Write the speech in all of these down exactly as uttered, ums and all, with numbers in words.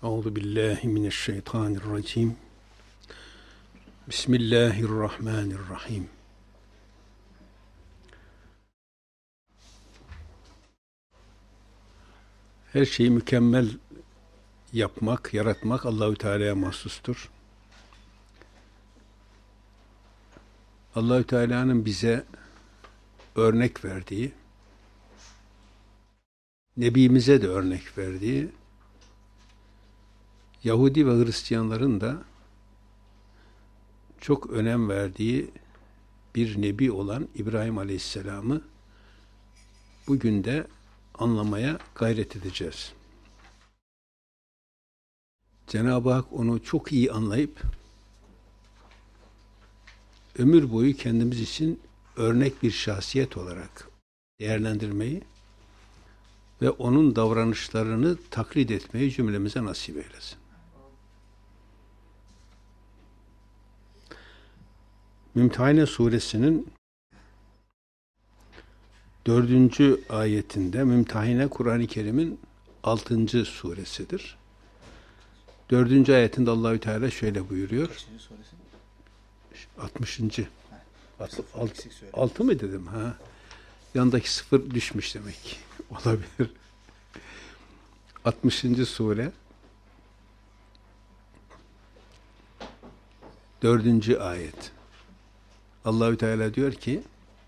Euzu billahi mineşşeytanirracim. Bismillahirrahmanirrahim. Her şeyi mükemmel yapmak, yaratmak Allahü Teala'ya mahsustur. Allahü Teala'nın bize örnek verdiği, Nebimize de örnek verdiği, Yahudi ve Hristiyanların da çok önem verdiği bir nebi olan İbrahim Aleyhisselam'ı bugün de anlamaya gayret edeceğiz. Cenab-ı Hak onu çok iyi anlayıp ömür boyu kendimiz için örnek bir şahsiyet olarak değerlendirmeyi ve onun davranışlarını taklit etmeyi cümlemize nasip eylesin. Mümtehine Suresinin dördüncü ayetinde, Mümtehine Kur'an-ı Kerim'in altıncı suresidir. Dördüncü ayetinde Allahü Teala şöyle buyuruyor. Kaçıncı suresi? altmışıncı. Altı, alt, altı mı dedim ha? Yandaki sıfır düşmüş demek ki. Olabilir. altmışıncı sure. Dördüncü ayet. Allahü Teala diyor ki: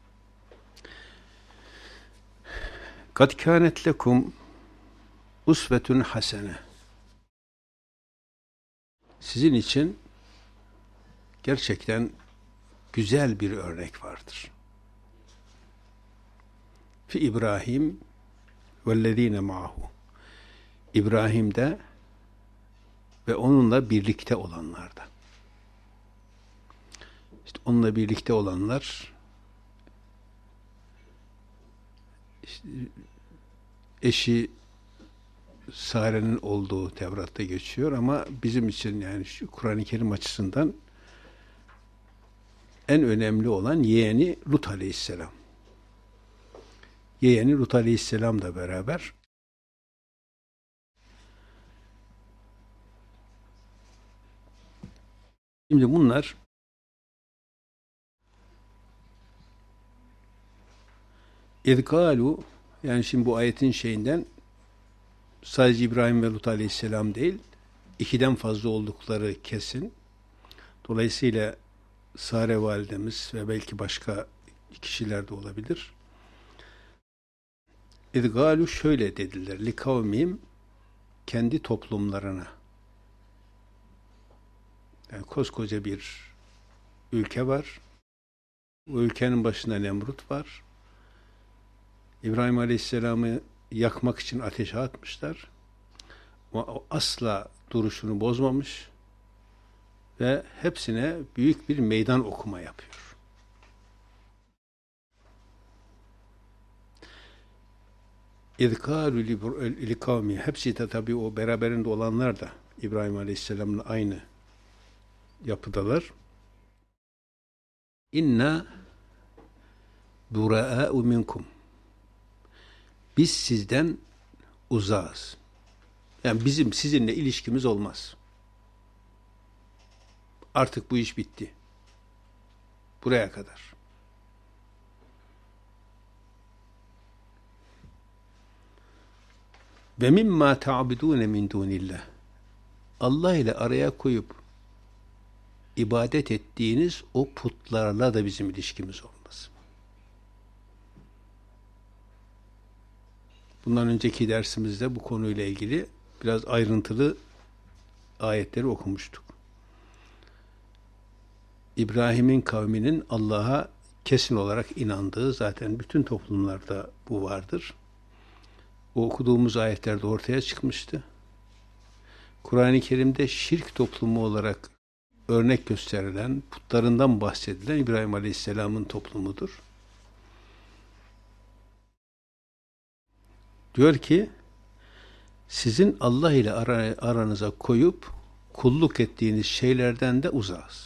"Kad kânet lekum usvetun hasene." Sizin için gerçekten güzel bir örnek vardır. Fi İbrahim vellezîne ma'ahu. İbrahim'de ve onunla birlikte olanlarda. İşte onunla birlikte olanlar, işte eşi Sare'nin olduğu Tevrat'ta geçiyor ama bizim için, yani şu Kur'an-ı Kerim açısından en önemli olan yeğeni Lut Aleyhisselam. Yeğeni Lut Aleyhisselam'la beraber şimdi bunlar İzgalu, yani şimdi bu ayetin şeyinden sadece İbrahim ve Lut Aleyhisselam değil, ikiden fazla oldukları kesin. Dolayısıyla Sare validemiz ve belki başka kişiler de olabilir. İzgalu şöyle dediler. Li kavmim, kendi toplumlarına. Yani koskoca bir ülke var. Bu ülkenin başında Nemrut var. İbrahim Aleyhisselam'ı yakmak için ateşe atmışlar. Ama o asla duruşunu bozmamış ve hepsine büyük bir meydan okuma yapıyor. İzkâlü li kavmi, hepsi de tabii o beraberinde olanlar da İbrahim Aleyhisselam'la aynı yapıdalar. İnna burâ'u minkum. Biz sizden uzağız. Yani bizim sizinle ilişkimiz olmaz. Artık bu iş bitti. Buraya kadar. Ve mimma ta'budûne min dûnillah. Allah ile araya koyup ibadet ettiğiniz o putlarla da bizim ilişkimiz olmaz. Bundan önceki dersimizde bu konuyla ilgili biraz ayrıntılı ayetleri okumuştuk. İbrahim'in kavminin Allah'a kesin olarak inandığı, zaten bütün toplumlarda bu vardır. O okuduğumuz ayetlerde ortaya çıkmıştı. Kur'an-ı Kerim'de şirk toplumu olarak örnek gösterilen, putlarından bahsedilen İbrahim Aleyhisselam'ın toplumudur. Diyor ki, sizin Allah ile aranıza koyup kulluk ettiğiniz şeylerden de uzağız.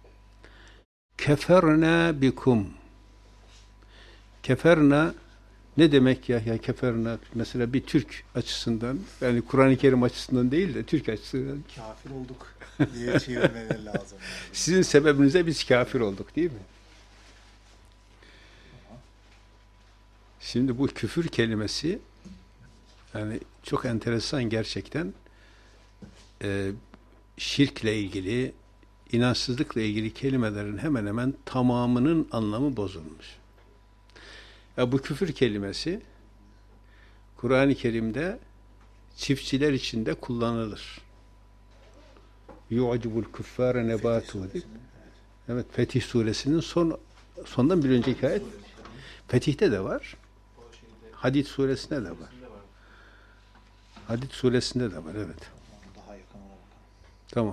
Keferna bikum. Keferna Ne demek ya, ya keferna? Mesela bir Türk açısından, yani Kur'an-ı Kerim açısından değil de Türk açısından. Kafir olduk diye çevirmeleri lazım. Yani. Sizin sebebinize biz kafir olduk değil mi? Şimdi bu küfür kelimesi yani çok enteresan gerçekten. Ee, şirkle ilgili, inançsızlıkla ilgili kelimelerin hemen hemen tamamının anlamı bozulmuş. Ya bu küfür kelimesi Kur'an-ı Kerim'de çiftçiler için de kullanılır. Yu'acibul kuffâre nebâtuhu. Evet, Fetih Suresinin son sondan bir önceki ayet. Fetih'te de var. Hadid Suresinde de var. Hadid Suresinde de var, evet. Daha yakın ona bakalım. Tamam.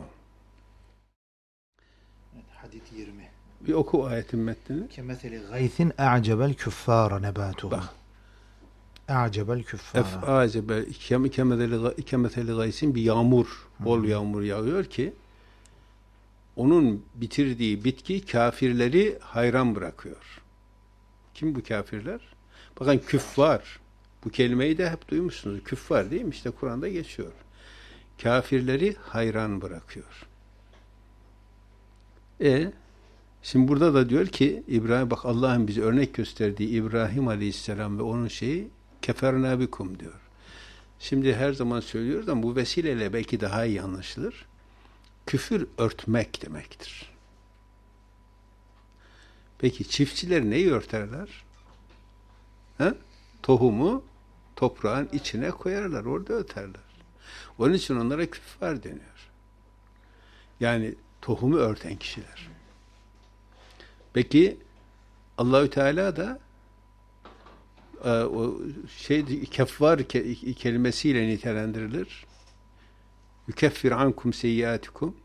Evet, Hadid yirmi. Bir oku ayetin metnini. Kemetheli gaythin a'cebel küffâre nebâtuhu. Bak. A'cebel küffâre. Ef'acebe kemetheli gaysin bir yağmur, bol yağmur yağıyor ki onun bitirdiği bitki kafirleri hayran bırakıyor. Kim bu kafirler? Bakın küffar. Bu kelimeyi de hep duymuşsunuz. Küffar değil mi? İşte Kur'an'da geçiyor. Kafirleri hayran bırakıyor. E şimdi burada da diyor ki İbrahim, bak Allah'ın bize örnek gösterdiği İbrahim Aleyhisselam ve onun şeyi keferna bikum diyor. Şimdi her zaman söylüyoruz ama bu vesileyle belki daha iyi anlaşılır. Küfür örtmek demektir. Peki çiftçiler neyi örterler? Ha? Tohumu toprağın içine koyarlar, orada öterler. Onun için onlara küffar deniyor. Yani tohumu örten kişiler. Peki Allahü Teala da e, o şey keffar ke, kelimesiyle nitelendirilir. Yukeffir ankum seyyiatikum.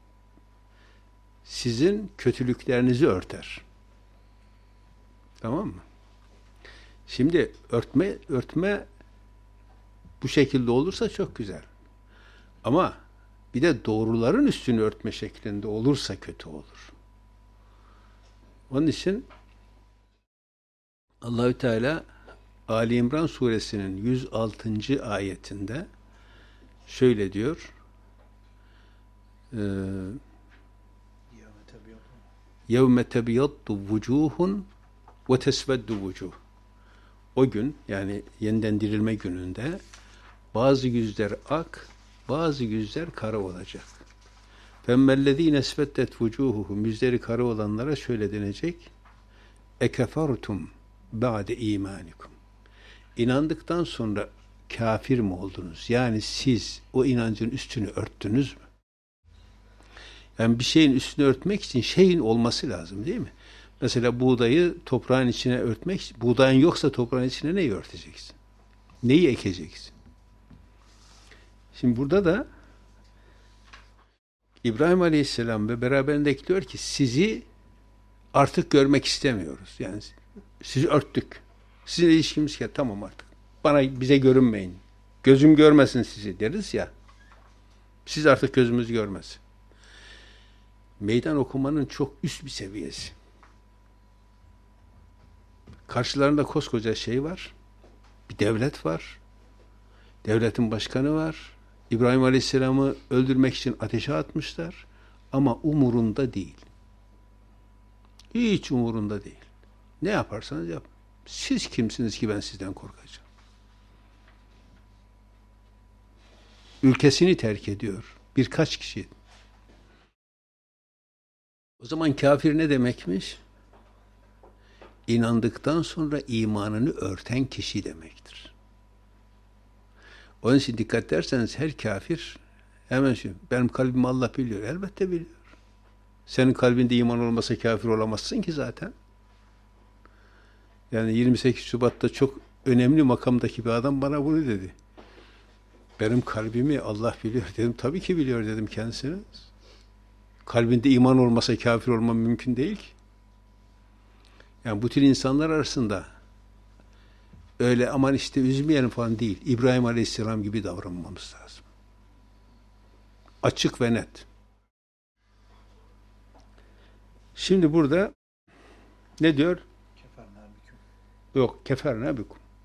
Sizin kötülüklerinizi örter. Tamam mı? Şimdi örtme örtme bu şekilde olursa çok güzel. Ama bir de doğruların üstünü örtme şeklinde olursa kötü olur. Onun için Allahü Teala Ali İmran suresinin yüz altıncı ayetinde şöyle diyor. Yevme tebiyaddu vucuhun ve tesveddu vucuh. O gün, yani yeniden dirilme gününde bazı yüzler ak, bazı yüzler kara olacak. فَمَّلَّذ۪ينَ اسْفَتَّتْ وُجُوهُهُمْ Yüzleri kara olanlara şöyle denecek. اَكَفَرْتُمْ بَعْدَ اِيمَانِكُمْ İnandıktan sonra kafir mi oldunuz? Yani siz o inancın üstünü örttünüz mü? Yani bir şeyin üstünü örtmek için şeyin olması lazım değil mi? Mesela buğdayı toprağın içine örtmek, buğdayın yoksa toprağın içine neyi örteceksin? Neyi ekeceksin? Şimdi burada da İbrahim Aleyhisselam ve beraberinde diyor ki sizi artık görmek istemiyoruz. Yani sizi örttük. Sizinle ilişkimiz ki tamam artık. Bana bize görünmeyin. Gözüm görmesin sizi deriz ya. Siz artık gözümüz görmesin. Meydan okumanın çok üst bir seviyesi. Karşılarında koskoca şey var. Bir devlet var. Devletin başkanı var. İbrahim Aleyhisselam'ı öldürmek için ateşe atmışlar. Ama umurunda değil. Hiç umurunda değil. Ne yaparsanız yapın. Siz kimsiniz ki ben sizden korkacağım? Ülkesini terk ediyor. Birkaç kişi. O zaman kafir ne demekmiş? İnandıktan sonra imanını örten kişi demektir. Onun için dikkat ederseniz her kafir hemen şu, benim kalbimi Allah biliyor. Elbette biliyor. Senin kalbinde iman olmasa kafir olamazsın ki zaten. Yani yirmi sekiz Şubat'ta çok önemli makamdaki bir adam bana bunu dedi. Benim kalbimi Allah biliyor dedim. Tabii ki biliyor dedim kendisine. Kalbinde iman olmasa kafir olmam mümkün değil ki. Yani bu tür insanlar arasında öyle aman işte üzmeyelim falan değil. İbrahim Aleyhisselam gibi davranmamız lazım. Açık ve net. Şimdi burada ne diyor? Keferna bikum. Yok, keferna bikum.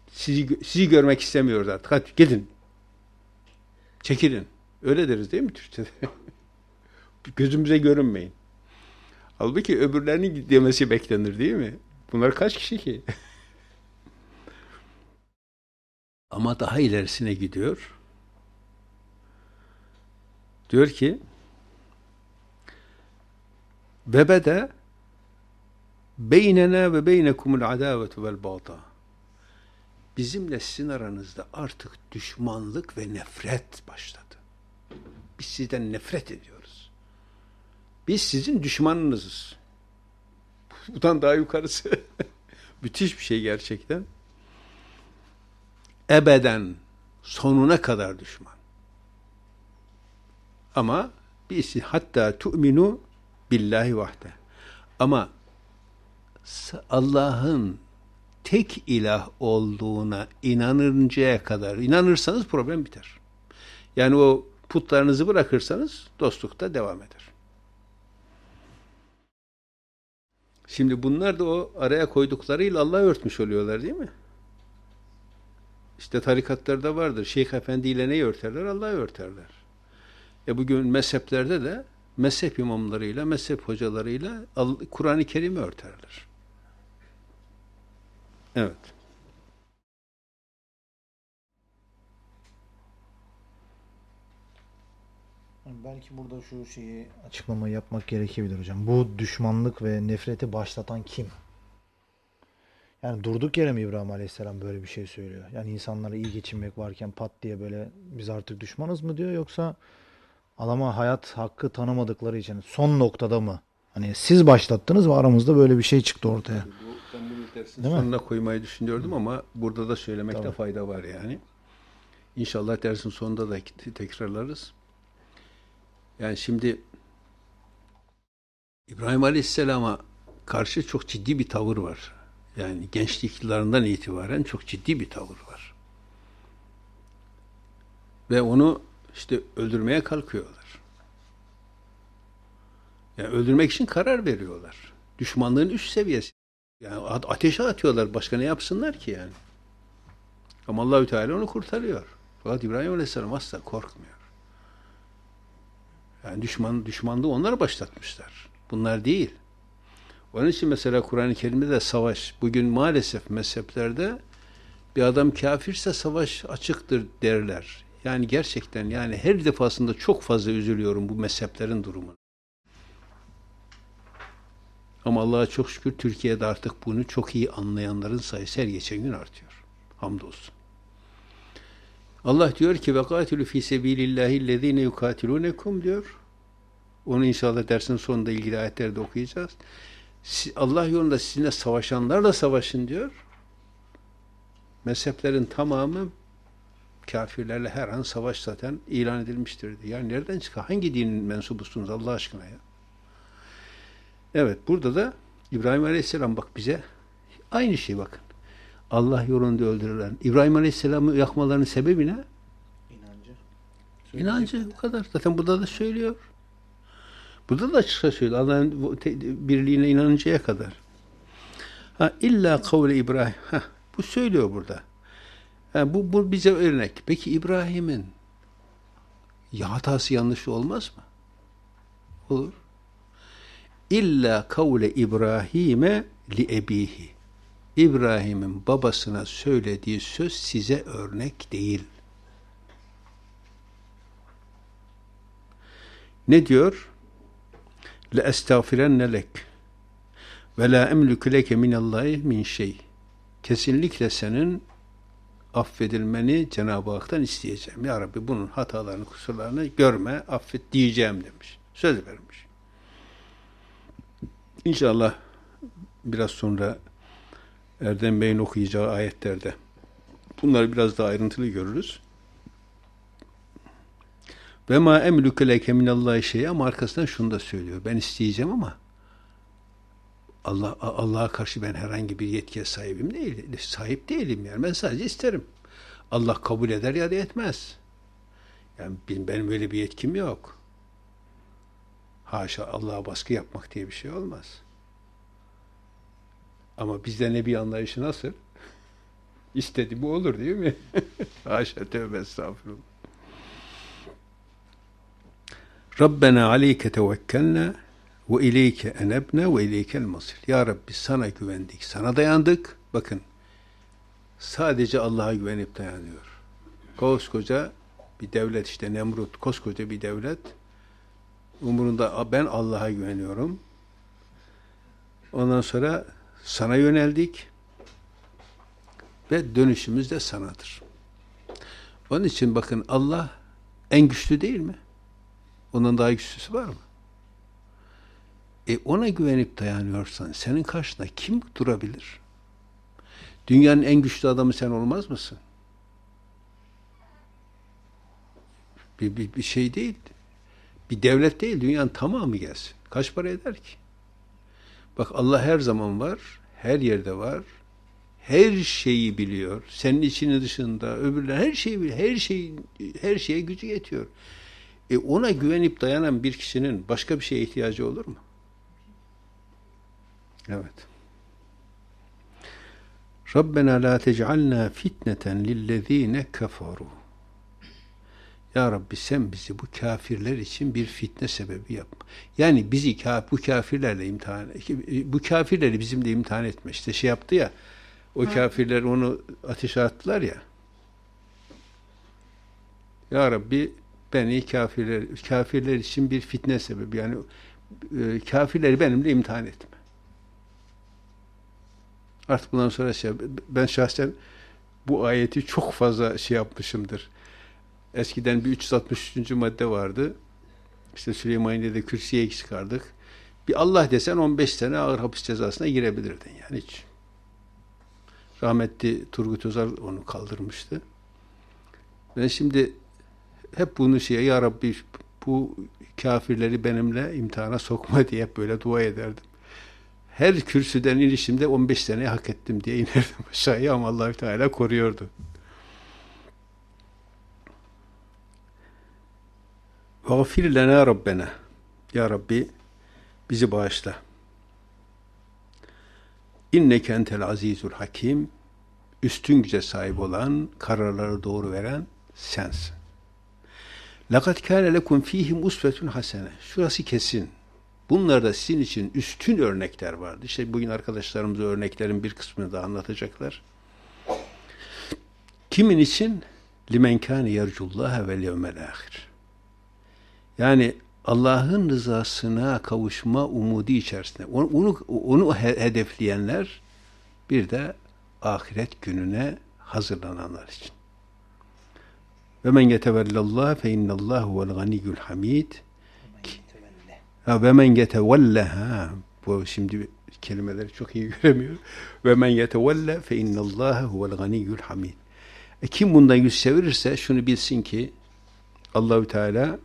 Sizi, sizi görmek istemiyoruz artık. Hadi gidin. Çekilin. Öyle deriz değil mi Türkçe'de? Gözümüze görünmeyin. Halbuki öbürlerinin demesi beklenir değil mi? Bunlar kaç kişi ki? Ama daha ilerisine gidiyor. Diyor ki ve bede beynena ve beynekumul adavetu vel bağda. Bizimle sizin aranızda artık düşmanlık ve nefret başladı. Biz sizden nefret ediyoruz. Biz sizin düşmanınızız. Bundan daha yukarısı. Müthiş bir şey gerçekten. Ebeden, sonuna kadar düşman. Ama biz hatta tu'minu billahi vahde. Ama Allah'ın tek ilah olduğuna inanıncaya kadar, inanırsanız problem biter. Yani o putlarınızı bırakırsanız dostlukta devam eder. Şimdi bunlar da o araya koyduklarıyla Allah'ı örtmüş oluyorlar değil mi? İşte tarikatlarda vardır. Şeyh Efendi ile neyi örterler? Allah'ı örterler. E bugün mezheplerde de mezhep imamlarıyla, mezhep hocalarıyla Kur'an-ı Kerim'i örterler. Evet. Belki burada şu şeyi açıklama yapmak gerekebilir hocam. Bu düşmanlık ve nefreti başlatan kim? Yani durduk yere mi İbrahim Aleyhisselam böyle bir şey söylüyor? Yani insanlara iyi geçinmek varken pat diye böyle biz artık düşmanız mı diyor, yoksa adama hayat hakkı tanımadıkları için son noktada mı? Hani siz başlattınız ve aramızda böyle bir şey çıktı ortaya. Bu, ben bunu dersin sonuna koymayı düşünüyordum ama burada da söylemekte Tabii. fayda var yani. İnşallah dersin sonunda da tekrarlarız. Yani şimdi İbrahim Aleyhisselam'a karşı çok ciddi bir tavır var. Yani gençlik yıllarından itibaren çok ciddi bir tavır var. Ve onu işte öldürmeye kalkıyorlar. Yani öldürmek için karar veriyorlar. Düşmanlığın üst seviyesi. Yani ateşe atıyorlar. Başka ne yapsınlar ki yani? Ama Allahü Teala onu kurtarıyor. Fakat İbrahim Aleyhisselam asla korkmuyor. Yani düşman, düşmanlığı onlar başlatmışlar. Bunlar değil. Onun için mesela Kur'an-ı Kerim'de de savaş, bugün maalesef mezheplerde bir adam kafirse savaş açıktır derler. Yani gerçekten yani her defasında çok fazla üzülüyorum bu mezheplerin durumuna. Ama Allah'a çok şükür Türkiye'de artık bunu çok iyi anlayanların sayısı her geçen gün artıyor. Hamdolsun. Allah diyor ki ve katilu fi sebilillahi'llezine yukatilunekum diyor. Onu inşallah dersin sonunda ilgili ayetlerde okuyacağız. Allah yolunda sizinle savaşanlarla savaşın diyor. Mezheplerin tamamı kafirlerle her an savaş zaten ilan edilmiştir. Yani nereden çıkar? Hangi dinin mensubusunuz Allah aşkına ya? Evet, burada da İbrahim Aleyhisselam bak bize aynı şey bakın. Allah yolunda öldürülen. İbrahim Aleyhisselam'ı yakmalarının sebebi ne? İnancı. İnancı bu kadar. Zaten burada da söylüyor. Burada da açıkça söylüyor. Allah'ın birliğine inanıncaya kadar. Ha illa kavle İbrahim. Ha bu söylüyor burada. Ha, bu, bu bize örnek. Peki İbrahim'in ya hatası yanlışı olmaz mı? Olur. İlla kavle İbrahim'e li ebihi. İbrahim'in babasına söylediği söz size örnek değil. Ne diyor? Le estağfirenne lek ve la emliku leke minallahi min şey. Kesinlikle senin affedilmeni Cenab-ı Hak'tan isteyeceğim. Ya Rabbi bunun hatalarını, kusurlarını görme, affet diyeceğim demiş. Söz vermiş. İnşallah biraz sonra Erdem Bey'in okuyacağı ayetlerde bunları biraz daha ayrıntılı görürüz. Ve ma emlüke leke minallahi şey'e ama arkasından şunu da söylüyor. Ben isteyeceğim ama Allah Allah'a karşı ben herhangi bir yetkiye sahibim değil, sahip değilim yani. Ben sadece isterim. Allah kabul eder ya da etmez. Yani benim öyle bir yetkim yok. Haşa Allah'a baskı yapmak diye bir şey olmaz. Ama bizde nebi anlayışı nasıl? İstedi bu olur değil mi? Haşa, tövbe estağfurullah. Rabbena aleyke tevekkelna ve ileyke enebne ve ileykel masir. Ya Rabbi sana güvendik, sana dayandık. Bakın, sadece Allah'a güvenip dayanıyor. Koskoca bir devlet, işte Nemrut, koskoca bir devlet. Umurunda, ben Allah'a güveniyorum. Ondan sonra sana yöneldik ve dönüşümüz de sanadır. Onun için bakın, Allah en güçlü değil mi? Ondan daha güçlüsü var mı? E ona güvenip dayanıyorsan senin karşında kim durabilir? Dünyanın en güçlü adamı sen olmaz mısın? Bir, bir, bir şey değil. Bir devlet değil, dünyanın tamamı gelsin. Kaç para eder ki? Bak, Allah her zaman var, her yerde var, her şeyi biliyor. Senin içini dışında, öbürler her şeyi biliyor. Her şey, her şeye gücü yetiyor. E ona güvenip dayanan bir kişinin başka bir şeye ihtiyacı olur mu? Evet. Rabbena la tec'alna fitneten lillezine keferu. Ya Rabbi sen bizi bu kafirler için bir fitne sebebi yapma. Yani bizi bu kafirlerle imtihan, bu kafirleri bizimle imtihan etme. İşte şey yaptı ya, o kafirler onu ateşe attılar ya. Ya Rabbi beni kafirler, kafirler için bir fitne sebebi, yani e, kafirleri benimle imtihan etme. Artık bundan sonra şey, ben şahsen bu ayeti çok fazla şey yapmışımdır. Eskiden bir üç yüz altmış üçüncü madde vardı. İşte Süleymaniye'de kürsüye çıkardık. Bir Allah desen on beş sene ağır hapis cezasına girebilirdin yani hiç. Rahmetli Turgut Özal onu kaldırmıştı. Ben şimdi hep bunu şeye, ya Rabbi bu kafirleri benimle imtihana sokma diye hep böyle dua ederdim. Her kürsüden inişimde on beş seneyi hak ettim diye inerdim aşağıya, ama Allah-u Teala koruyordu. Gafir lena Rabbena. Ya Rabbi bizi bağışla. İnneke entel azizul hakim. Üstün güce sahip olan, kararları doğru veren sensin. Laqad kâne lekum fîhim usvetun hasene. Şurası kesin. Bunlarda sizin için üstün örnekler vardı. İşte bugün arkadaşlarımız örneklerin bir kısmını da anlatacaklar. Kimin için? Limen kâne yercullâhe vel yevmel âhir. Yani Allah'ın rızasına kavuşma umudu içerisinde. Onu, onu, onu hedefleyenler, bir de ahiret gününe hazırlananlar için. Ve men yetevellallah fe innallahu huvel ganiyyul hamid. Ha, ve men yetevellaha, bu şimdi kelimeleri çok iyi göremiyor. Ve men yetevella fe innallaha huvel ganiyyul hamid. E kim bundan yüz çevirirse şunu bilsin ki Allahü Teala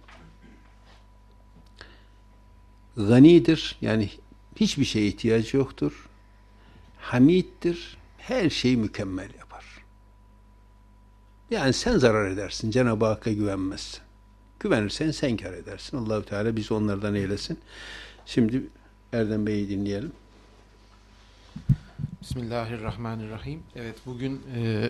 ganidir, yani hiçbir şeye ihtiyacı yoktur. Hamiddir, her şeyi mükemmel yapar. Yani sen zarar edersin, Cenab-ı Hakk'a güvenmezsin. Güvenirsen sen kâr edersin. Allah-u Teala bizi onlardan eylesin. Şimdi Erdem Bey'i dinleyelim. Bismillahirrahmanirrahim. Evet, bugün e,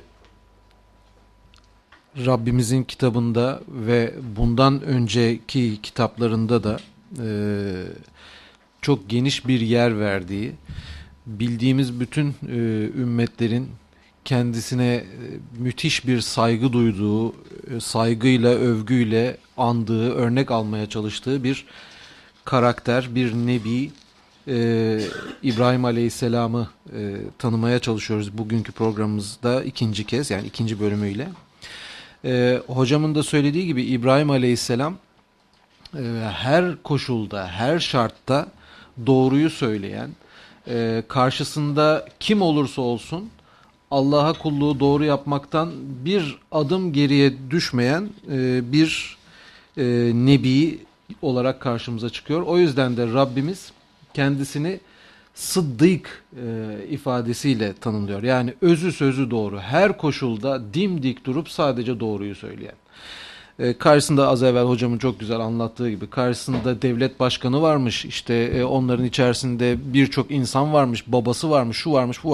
Rabbimizin kitabında ve bundan önceki kitaplarında da e, çok geniş bir yer verdiği, bildiğimiz bütün e, ümmetlerin kendisine e, müthiş bir saygı duyduğu, e, saygıyla, övgüyle andığı, örnek almaya çalıştığı bir karakter, bir nebi, e, İbrahim Aleyhisselam'ı e, tanımaya çalışıyoruz bugünkü programımızda ikinci kez, yani ikinci bölümüyle. E, hocamın da söylediği gibi İbrahim Aleyhisselam e, her koşulda, her şartta doğruyu söyleyen, e, karşısında kim olursa olsun Allah'a kulluğu doğru yapmaktan bir adım geriye düşmeyen e, bir e, nebi olarak karşımıza çıkıyor. O yüzden de Rabbimiz kendisini Sıddık e, ifadesiyle tanımlıyor. Yani özü sözü doğru, her koşulda dimdik durup sadece doğruyu söyleyen. E, karşısında az evvel hocamın çok güzel anlattığı gibi karşısında devlet başkanı varmış, işte e, onların içerisinde birçok insan varmış, babası varmış, şu varmış, bu varmış.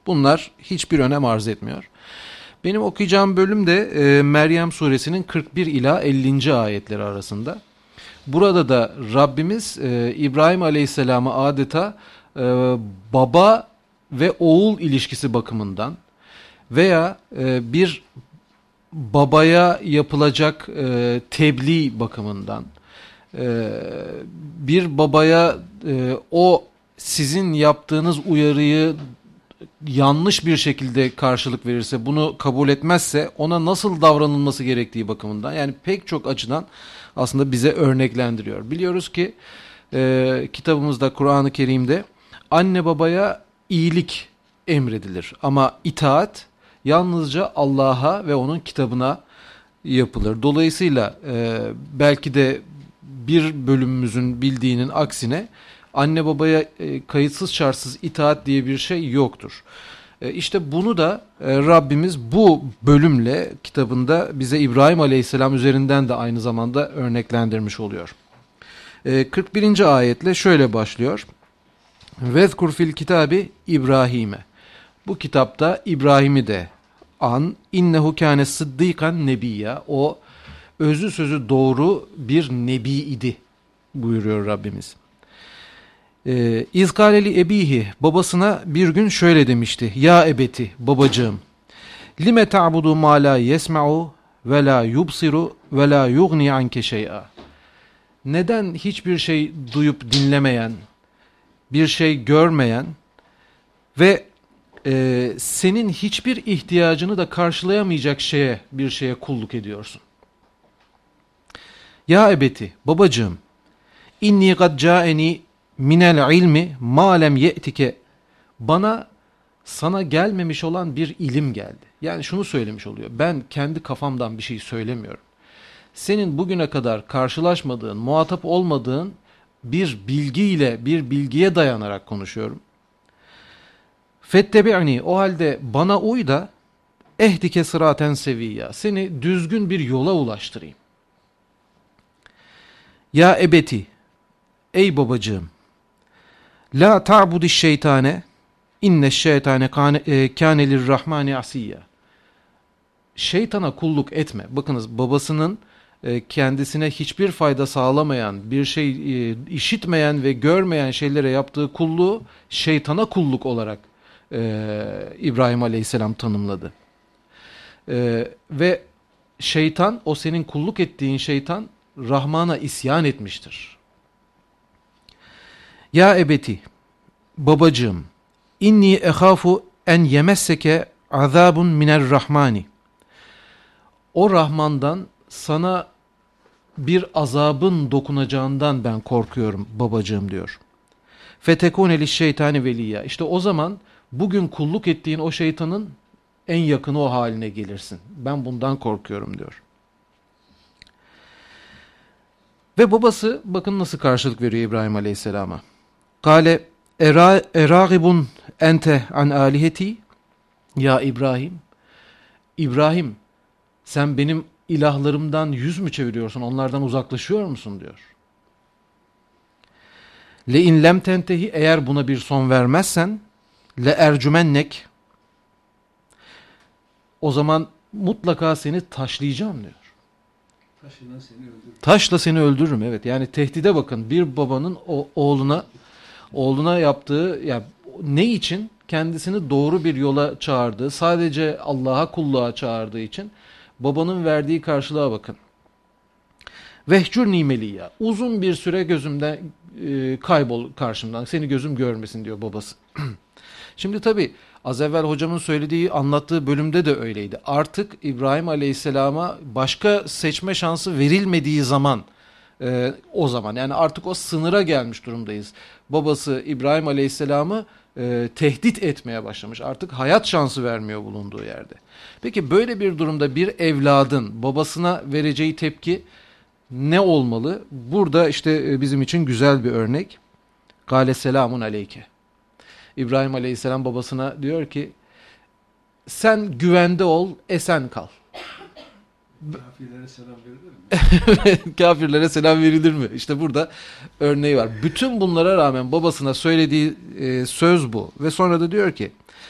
Bunlar hiçbir önem arz etmiyor. Benim okuyacağım bölüm de e, Meryem suresinin kırk bir ila ellinci ayetleri arasında. Burada da Rabbimiz e, İbrahim Aleyhisselam'ı adeta e, baba ve oğul ilişkisi bakımından veya e, bir babaya yapılacak e, tebliğ bakımından, e, bir babaya e, o sizin yaptığınız uyarıyı yanlış bir şekilde karşılık verirse, bunu kabul etmezse ona nasıl davranılması gerektiği bakımından, yani pek çok açıdan aslında bize örneklendiriyor. Biliyoruz ki e, kitabımızda, Kur'an-ı Kerim'de anne babaya iyilik emredilir ama itaat yalnızca Allah'a ve onun kitabına yapılır. Dolayısıyla e, belki de bir bölümümüzün bildiğinin aksine anne babaya e, kayıtsız şartsız itaat diye bir şey yoktur. E, işte bunu da e, Rabbimiz bu bölümle kitabında bize İbrahim Aleyhisselam üzerinden de aynı zamanda örneklendirmiş oluyor. E, kırk birinci ayetle şöyle başlıyor. Vezkur fil kitabi İbrahim'e. Bu kitapta İbrahim'i de an, innehu kâne sıddîkan nebiyya. O özü sözü doğru bir nebi idi buyuruyor Rabbimiz. Ee, İzkâleli ebihi, babasına bir gün şöyle demişti. Ya ebeti, babacığım. Lime ta'budu ma la yesma'u ve la yubsiru ve la yugni anke şey'a. Neden hiçbir şey duyup dinlemeyen, bir şey görmeyen ve e, senin hiçbir ihtiyacını da karşılayamayacak şeye, bir şeye kulluk ediyorsun? Ya ebeti, babacığım. İnni kad ca'eni minel ilmi ma lem ye'tike. Bana sana gelmemiş olan bir ilim geldi. Yani şunu söylemiş oluyor. Ben kendi kafamdan bir şey söylemiyorum. Senin bugüne kadar karşılaşmadığın, muhatap olmadığın bir bilgiyle, bir bilgiye dayanarak konuşuyorum. Fettebi'ni, o halde bana uy da ehdike sıraten seviyya. Seni düzgün bir yola ulaştırayım. Ya ebeti, ey babacığım. La ta'budi şeytane inne şeytane kâne lirrahmani asiyya. Şeytana kulluk etme. Bakınız, babasının kendisine hiçbir fayda sağlamayan, bir şey işitmeyen ve görmeyen şeylere yaptığı kulluğu şeytana kulluk olarak İbrahim Aleyhisselam tanımladı. Ve şeytan, o senin kulluk ettiğin şeytan Rahman'a isyan etmiştir. Ya ebeti, babacığım, inni ehafu en yemesseke azabun minel rahmani. O Rahman'dan sana bir azabın dokunacağından ben korkuyorum babacığım diyor. Fetekûne şeytani veliyya. İşte o zaman bugün kulluk ettiğin o şeytanın en yakını o haline gelirsin. Ben bundan korkuyorum diyor. Ve babası bakın nasıl karşılık veriyor İbrahim Aleyhisselam'a. Kale eragibun ente an aliheti. Ya İbrahim, İbrahim sen benim ilahlarımdan yüz mü çeviriyorsun, onlardan uzaklaşıyor musun diyor. Le in lem tentehi, eğer buna bir son vermezsen le ercümennek, o zaman mutlaka seni taşlayacağım diyor. Taşla seni öldürürüm. Taşla seni öldürürüm, evet. Yani tehdide bakın, bir babanın o, oğluna oğluna yaptığı, ya ne için? Kendisini doğru bir yola çağırdığı, sadece Allah'a kulluğa çağırdığı için babanın verdiği karşılığa bakın. Vehcur nimeliyya, uzun bir süre gözümden e, kaybol karşımdan, seni gözüm görmesin diyor babası. Şimdi tabii az evvel hocamın söylediği, anlattığı bölümde de öyleydi. Artık İbrahim Aleyhisselam'a başka seçme şansı verilmediği zaman, e, o zaman yani artık o sınıra gelmiş durumdayız. Babası İbrahim Aleyhisselam'ı e, tehdit etmeye başlamış. Artık hayat şansı vermiyor bulunduğu yerde. Peki böyle bir durumda bir evladın babasına vereceği tepki ne olmalı? Burada işte bizim için güzel bir örnek. Kâle selamun aleyke. İbrahim Aleyhisselam babasına diyor ki, sen güvende ol, esen kal. Kafirlere selam verilir mi? Kafirlere selam verilir mi? İşte burada örneği var. Bütün bunlara rağmen babasına söylediği e, söz bu. Ve sonra da diyor ki,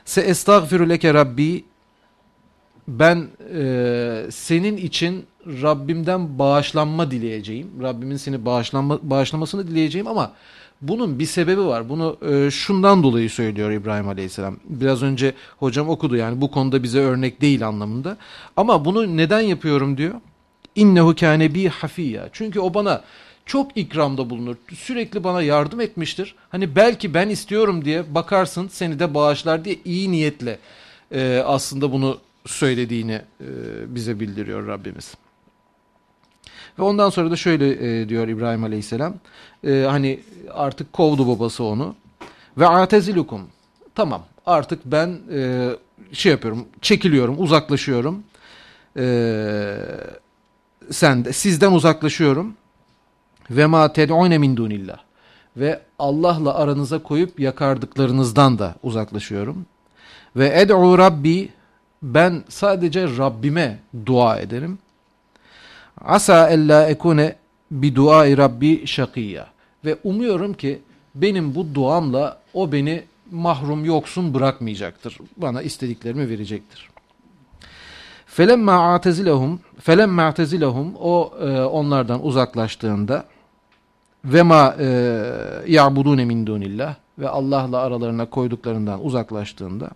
Se estağfiru leke Rabbi, ben e, senin için Rabbimden bağışlanma dileyeceğim. Rabbimin seni bağışlanma, bağışlamasını dileyeceğim ama bunun bir sebebi var. Bunu e, şundan dolayı söylüyor İbrahim Aleyhisselam. Biraz önce hocam okudu, yani bu konuda bize örnek değil anlamında. Ama bunu neden yapıyorum diyor. İnnehu kâne bi hafiyya. Çünkü o bana çok ikramda bulunur. Sürekli bana yardım etmiştir. Hani belki ben istiyorum diye bakarsın seni de bağışlar diye iyi niyetle e, aslında bunu söylediğini e, bize bildiriyor Rabbimiz. Ve ondan sonra da şöyle e, diyor İbrahim Aleyhisselam. E, hani artık kovdu babası onu. Ve atezilukum. Tamam, artık ben e, şey yapıyorum, çekiliyorum, uzaklaşıyorum. E, sen de, sizden uzaklaşıyorum. Ve ma ted'une min dunillah. Ve Allah'la aranıza koyup yakardıklarınızdan da uzaklaşıyorum. Ve ed'u Rabbi, ben sadece Rabbime dua ederim. Asa ella ekune bi duai Rabbi şakiyya. Ve umuyorum ki benim bu duamla o beni mahrum, yoksun bırakmayacaktır. Bana istediklerimi verecektir. Felemma atezilehum, felemma atezilehum, o e, onlardan uzaklaştığında ve ma e, ya'budune min dunillah, ve Allah'la aralarına koyduklarından uzaklaştığında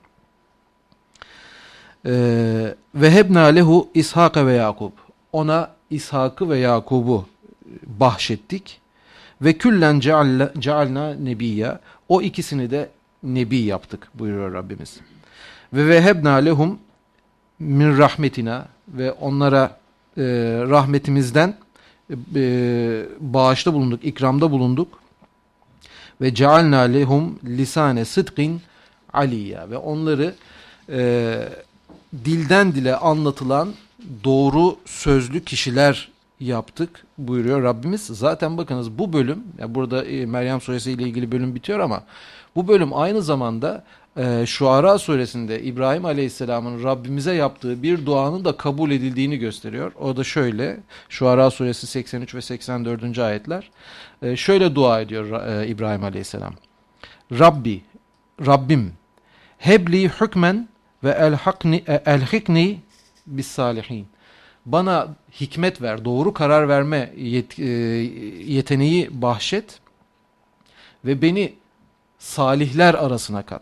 e, ve hebna lehu İshak ve Yakub, ona İshak'ı ve Yakub'u bahşettik ve küllen cealna nebiyya, o ikisini de nebi yaptık buyuruyor Rabbimiz. Ve vehebna lehum min rahmetina, ve onlara e, rahmetimizden e, bağışta bulunduk, ikramda bulunduk. Ve cealna lehum lisane sıdkin aliyya, ve onları e, dilden dile anlatılan doğru sözlü kişiler yaptık buyuruyor Rabbimiz. Zaten bakınız bu bölüm, yani burada e, Meryem suresi ile ilgili bölüm bitiyor ama bu bölüm aynı zamanda e, Şuara suresinde İbrahim Aleyhisselam'ın Rabbimize yaptığı bir duanın da kabul edildiğini gösteriyor. O da şöyle, Şuara suresi seksen üç ve seksen dördüncü ayetler. E, şöyle dua ediyor e, İbrahim Aleyhisselam. Rabbi, Rabbim, hebli hükmen ve elhakni elhikni bis salihin. Bana hikmet ver, doğru karar verme yet, e, yeteneği bahşet ve beni salihler arasına kat.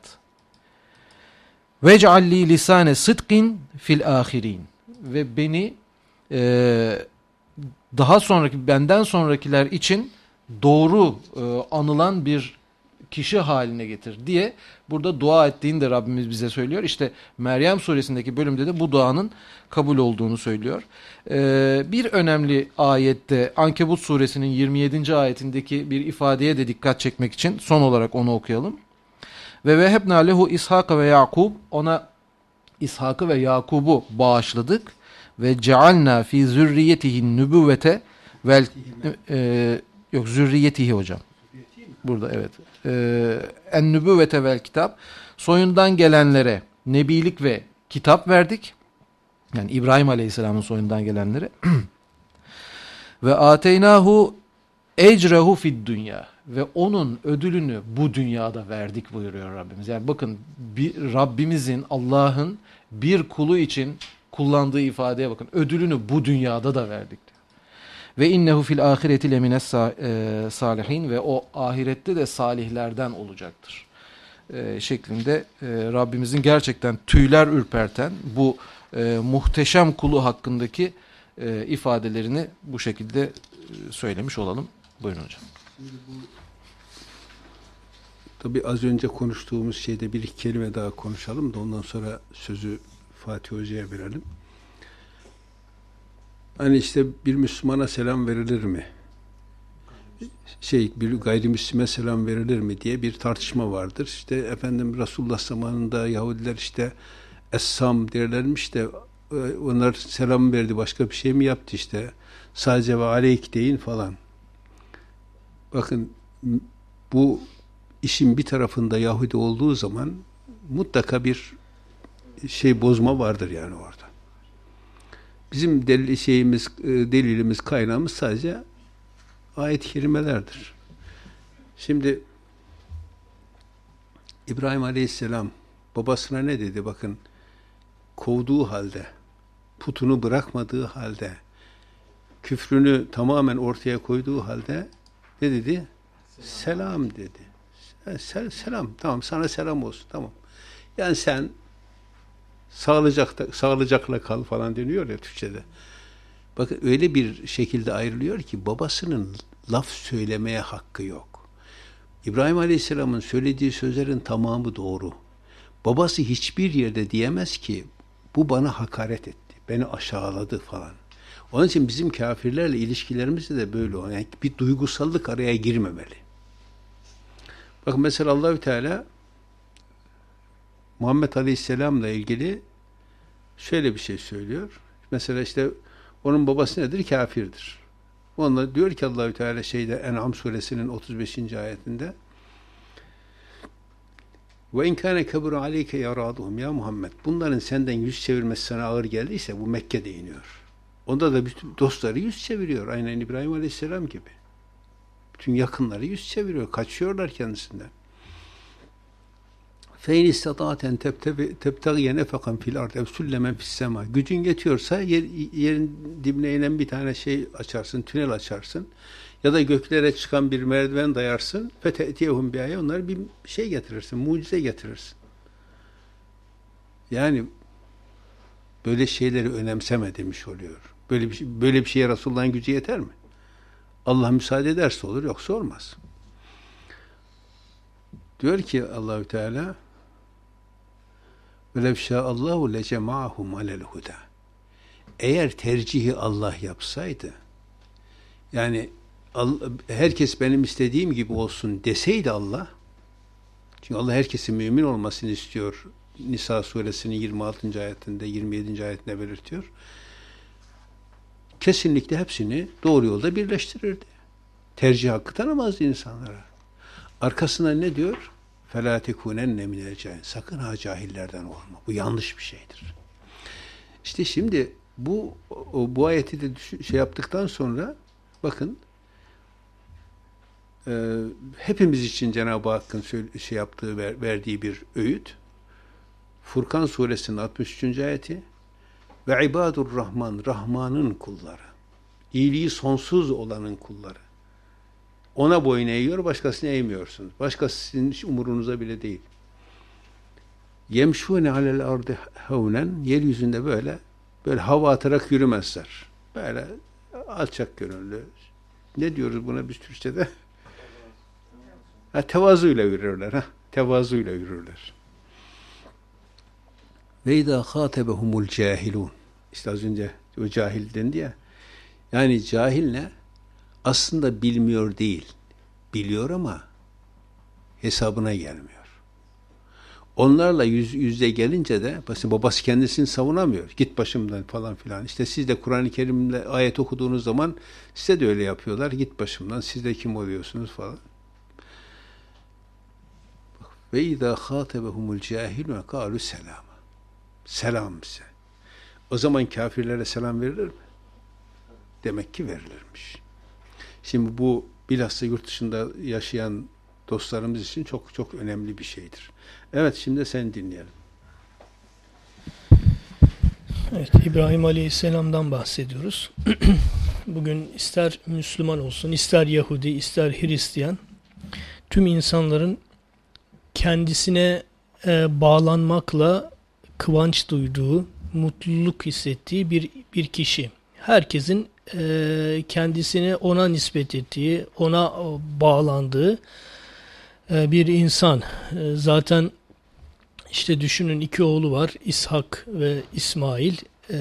Vec'alli lisane sıdkin fil ahirin, ve beni e, daha sonraki, benden sonrakiler için doğru e, anılan bir kişi haline getir diye burada dua ettiğini de Rabbimiz bize söylüyor. İşte Meryem suresindeki bölümde de bu duanın kabul olduğunu söylüyor. Ee, bir önemli ayette, Ankebut suresinin yirmi yedinci ayetindeki bir ifadeye de dikkat çekmek için son olarak onu okuyalım. Ve vehebna lehu İshak ve Yakub, ona İshak'ı ve Yakub'u bağışladık. Ve cealna fi zürriyetihin nübüvvete vel e, yok zürriyetihi hocam. Burada evet. En nübüvvete vel kitap, soyundan gelenlere nebilik ve kitap verdik. Yani İbrahim Aleyhisselam'ın soyundan gelenlere. Ve ateynahu ecrehu fid dünya, ve onun ödülünü bu dünyada verdik buyuruyor Rabbimiz. Yani bakın, bir, Rabbimizin, Allah'ın bir kulu için kullandığı ifadeye bakın. Ödülünü bu dünyada da verdik. Ve innehu fil ahireti lemine salihin, ve o ahirette de salihlerden olacaktır. E, şeklinde e, Rabbimizin gerçekten tüyler ürperten bu e, muhteşem kulu hakkındaki e, ifadelerini bu şekilde e, söylemiş olalım. Buyurun hocam. Tabii az önce konuştuğumuz şeyde bir iki kelime daha konuşalım da ondan sonra sözü Fatih Hoca'ya verelim. Hani işte bir Müslümana selam verilir mi? Şey, bir gayrimüslime selam verilir mi diye bir tartışma vardır. İşte efendim Resulullah zamanında Yahudiler işte Essam derlermiş de onlar selam verdi, başka bir şey mi yaptı işte? Sadece ve aleyk deyin falan. Bakın, bu işin bir tarafında Yahudi olduğu zaman mutlaka bir şey, bozma vardır yani orada. Bizim delil şeyimiz, delilimiz, kaynağımız sadece ayet-i kerimelerdir. Şimdi İbrahim Aleyhisselam babasına ne dedi? Bakın, kovduğu halde, putunu bırakmadığı halde, küfrünü tamamen ortaya koyduğu halde ne dedi? Selam dedi. Sel, selam, tamam, sana selam olsun, tamam. Yani sen sağlıcakla, sağlıcakla kal falan deniyor ya Türkçe'de. Bakın öyle bir şekilde ayrılıyor ki babasının laf söylemeye hakkı yok. İbrahim Aleyhisselam'ın söylediği sözlerin tamamı doğru. Babası hiçbir yerde diyemez ki bu bana hakaret etti, beni aşağıladı falan. Onun için bizim kafirlerle ilişkilerimizde de böyle olan. Yani bir duygusallık araya girmemeli. Bakın mesela Allahü Teala Muhammed Aleyhisselam'la ilgili şöyle bir şey söylüyor. Mesela işte onun babası nedir? Kafirdir. Onunla diyor ki Allahü Teala şeyde En'am suresinin otuz beşinci ayetinde ve in kana kebura aleyke yaraduhum ya Muhammed. Bunların senden yüz çevirmesi sana ağır geldiyse bu Mekke'de iniyor. Onda da bütün dostları yüz çeviriyor. Aynen İbrahim Aleyhisselam gibi. Bütün yakınları yüz çeviriyor. Kaçıyorlar kendisinden. Fe in istata'ten tebtaghiye nefaqan fil ard ev sullemen fis sema. Gücün yetiyorsa yer, yerin dibine inen bir tane şey açarsın, tünel açarsın. Ya da göklere çıkan bir merdiven dayarsın. Fete'tiyehum bi ayet. Onlara bir şey getirirsin, mucize getirirsin. Yani böyle şeyleri önemseme demiş oluyor. Böyle bir şey, böyle bir şeye Resulullah'ın gücü yeter mi? Allah müsaade ederse olur, yoksa olmaz. Diyor ki Allahü Teala وَلَوْ شَاءَ اللّٰهُ لَجَمَعَهُمْ عَلَى الْهُدَى. Eğer tercihi Allah yapsaydı, yani herkes benim istediğim gibi olsun deseydi Allah, çünkü Allah herkesin mümin olmasını istiyor. Nisa suresinin yirmi altıncı ayetinde, yirmi yedinci ayetinde belirtiyor. Kesinlikle hepsini doğru yolda birleştirirdi. Tercih hakkı tanımazdı insanlara. Arkasına ne diyor? فَلَا تَكُونَنَّ مِنَ الْجَاهِلِينَ. Sakın ha cahillerden olma. Bu yanlış bir şeydir. İşte şimdi bu o, bu ayeti de düşün, şey yaptıktan sonra bakın e, hepimiz için Cenab-ı Hakk'ın şey yaptığı, ver, verdiği bir öğüt. Furkan suresinin altmış üçüncü ayeti ve ibadur rahman, Rahman'ın kulları. İyiliği sonsuz olanın kulları. Ona boyun eğiyor, başkasını eğmiyorsunuz. Başkası sizin hiç umurunuza bile değil. Yemşûne alel ardı havnen, yeryüzünde böyle böyle hava atarak yürümezler. Böyle alçak gönüllü. Ne diyoruz buna biz Türkçe'de? Ha, tevazuyla yürürler. Ha, tevazuyla yürürler. Ve izâ khâtebehumul cahilûn. İşte az önce o cahil dendi ya. Yani cahil ne? Aslında bilmiyor değil. Biliyor ama hesabına gelmiyor. Onlarla yüz yüze gelince de babası kendisini savunamıyor. Git başımdan falan filan. İşte siz de Kur'an-ı Kerim'le ayet okuduğunuz zaman size de öyle yapıyorlar. Git başımdan. Siz de kim oluyorsunuz falan. Ve izâ khâtebehumul cahilûn kâlu selâma. Selam size. O zaman kafirlere selam verilir mi? Demek ki verilirmiş. Şimdi bu bilhassa yurt dışında yaşayan dostlarımız için çok çok önemli bir şeydir. Evet, şimdi seni dinleyelim. Evet, İbrahim Aleyhisselam'dan bahsediyoruz. Bugün ister Müslüman olsun, ister Yahudi, ister Hristiyan, tüm insanların kendisine e, bağlanmakla kıvanç duyduğu, mutluluk hissettiği bir bir kişi. Herkesin e, kendisini ona nispet ettiği, ona bağlandığı e, bir insan. E, zaten işte düşünün, iki oğlu var, İshak ve İsmail. E,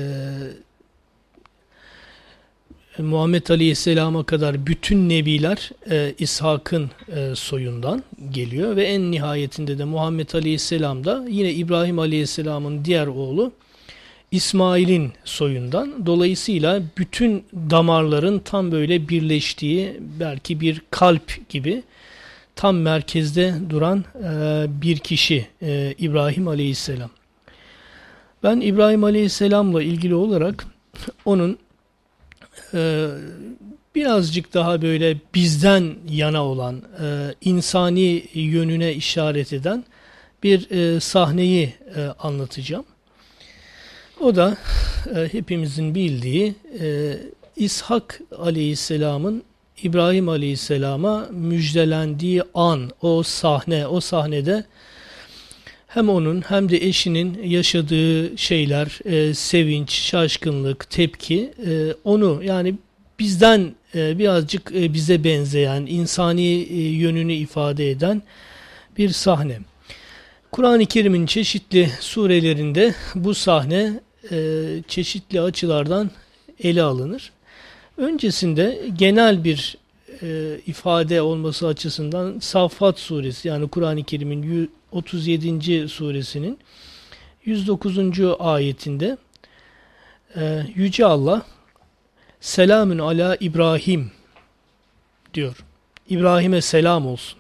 Muhammed Aleyhisselam'a kadar bütün nebiler e, İshak'ın e, soyundan geliyor ve en nihayetinde de Muhammed Aleyhisselam da yine İbrahim Aleyhisselam'ın diğer oğlu İsmail'in soyundan. Dolayısıyla bütün damarların tam böyle birleştiği, belki bir kalp gibi tam merkezde duran e, bir kişi e, İbrahim Aleyhisselam. Ben İbrahim Aleyhisselam'la ilgili olarak onun e, birazcık daha böyle bizden yana olan, e, insani yönüne işaret eden bir e, sahneyi e, anlatacağım. O da e, hepimizin bildiği e, İshak Aleyhisselam'ın İbrahim Aleyhisselam'a müjdelendiği an, o sahne, o sahnede hem onun hem de eşinin yaşadığı şeyler, e, sevinç, şaşkınlık, tepki, e, onu yani bizden e, birazcık e, bize benzeyen, insani e, yönünü ifade eden bir sahne. Kur'an-ı Kerim'in çeşitli surelerinde bu sahne e, çeşitli açılardan ele alınır. Öncesinde genel bir e, ifade olması açısından Saffat suresi, yani Kur'an-ı Kerim'in otuz yedinci suresinin yüz dokuzuncu ayetinde e, Yüce Allah Selamün ala İbrahim diyor. İbrahim'e selam olsun.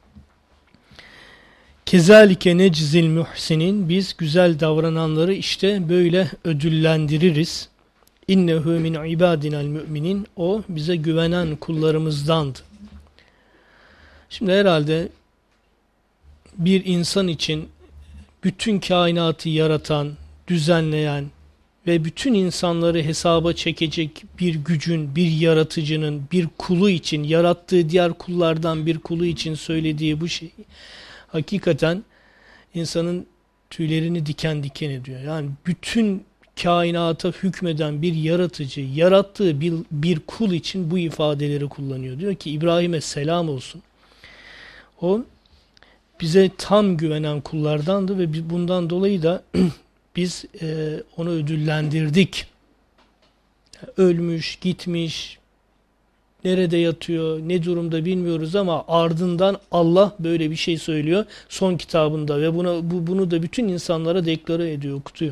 Kezalike neczil muhsinin, biz güzel davrananları işte böyle ödüllendiririz. İnnehu min ibadinal müminin, o bize güvenen kullarımızdandı. Şimdi herhalde bir insan için bütün kainatı yaratan, düzenleyen ve bütün insanları hesaba çekecek bir gücün, bir yaratıcının, bir kulu için, yarattığı diğer kullardan bir kulu için söylediği bu şey hakikaten insanın tüylerini diken diken ediyor. Yani bütün kainata hükmeden bir yaratıcı, yarattığı bir, bir kul için bu ifadeleri kullanıyor. Diyor ki İbrahim'e selam olsun. O bize tam güvenen kullardandı ve bundan dolayı da biz e, onu ödüllendirdik. Ölmüş, gitmiş, nerede yatıyor, ne durumda bilmiyoruz ama ardından Allah böyle bir şey söylüyor son kitabında ve buna bu, bunu da bütün insanlara deklare ediyor, okutuyor.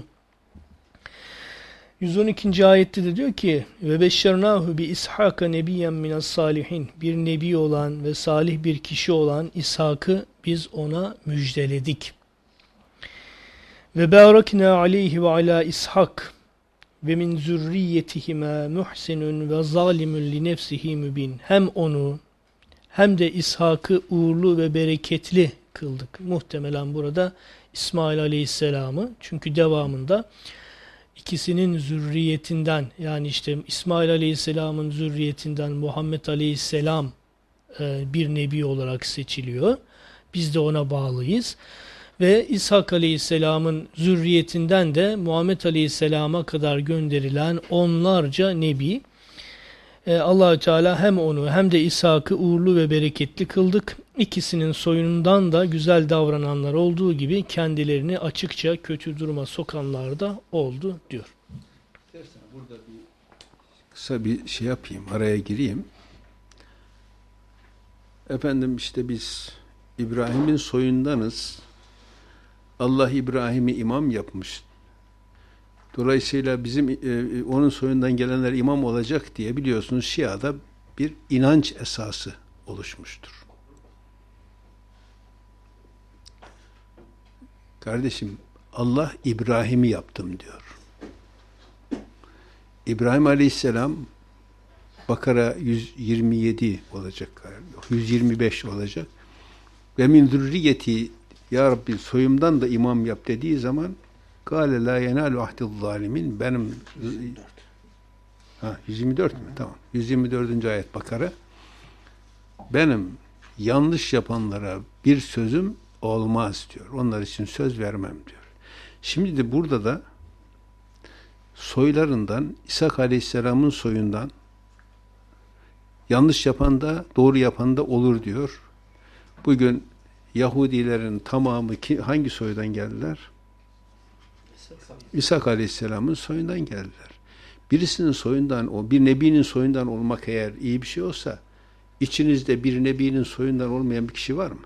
yüz on ikinci ayette de diyor ki ve beşşernahu bi İshaka nebiyyen minas salihin, bir nebi olan ve salih bir kişi olan İshak'ı biz ona müjdeledik. Ve barakna aleyhi ve ala İshak ve min zürriyetihima muhsinun ve zalimun li nefsihi mübin. Hem onu hem de İshak'ı uğurlu ve bereketli kıldık. Muhtemelen burada İsmail Aleyhisselam'ı, çünkü devamında ikisinin zürriyetinden, yani işte İsmail Aleyhisselam'ın zürriyetinden Muhammed Aleyhisselam bir nebi olarak seçiliyor. Biz de ona bağlıyız. Ve İshak Aleyhisselam'ın zürriyetinden de Muhammed Aleyhisselam'a kadar gönderilen onlarca nebi. Ee, Allah-u Teala hem onu hem de İshak'ı uğurlu ve bereketli kıldık. İkisinin soyundan da güzel davrananlar olduğu gibi kendilerini açıkça kötü duruma sokanlar da oldu diyor. Burada bir kısa bir şey yapayım, araya gireyim. Efendim işte biz İbrahim'in soyundanız. Allah İbrahim'i imam yapmış. Dolayısıyla bizim e, onun soyundan gelenler imam olacak diye biliyorsunuz Şia'da bir inanç esası oluşmuştur. Kardeşim, Allah İbrahim'i yaptım diyor. İbrahim Aleyhisselam Bakara yüz yirmi yedi olacak galiba. yüz yirmi beş olacak. Ve min zürriyeti, ya Rabbi soyumdan da imam yap dediği zaman Kâle lâ yenâlu ahdil zâlimin, benim ha, yüz yirmi dört mü? Tamam. yüz yirmi dördüncü ayet Bakara. Benim yanlış yapanlara bir sözüm olmaz diyor. Onlar için söz vermem diyor. Şimdi de burada da soylarından, İshak Aleyhisselam'ın soyundan yanlış yapan da doğru yapan da olur diyor. Bugün Yahudilerin tamamı ki, hangi soydan geldiler? İshak Aleyhisselam'ın soyundan geldiler. Birisinin soyundan, o bir nebinin soyundan olmak eğer iyi bir şey olsa, içinizde bir nebinin soyundan olmayan bir kişi var mı?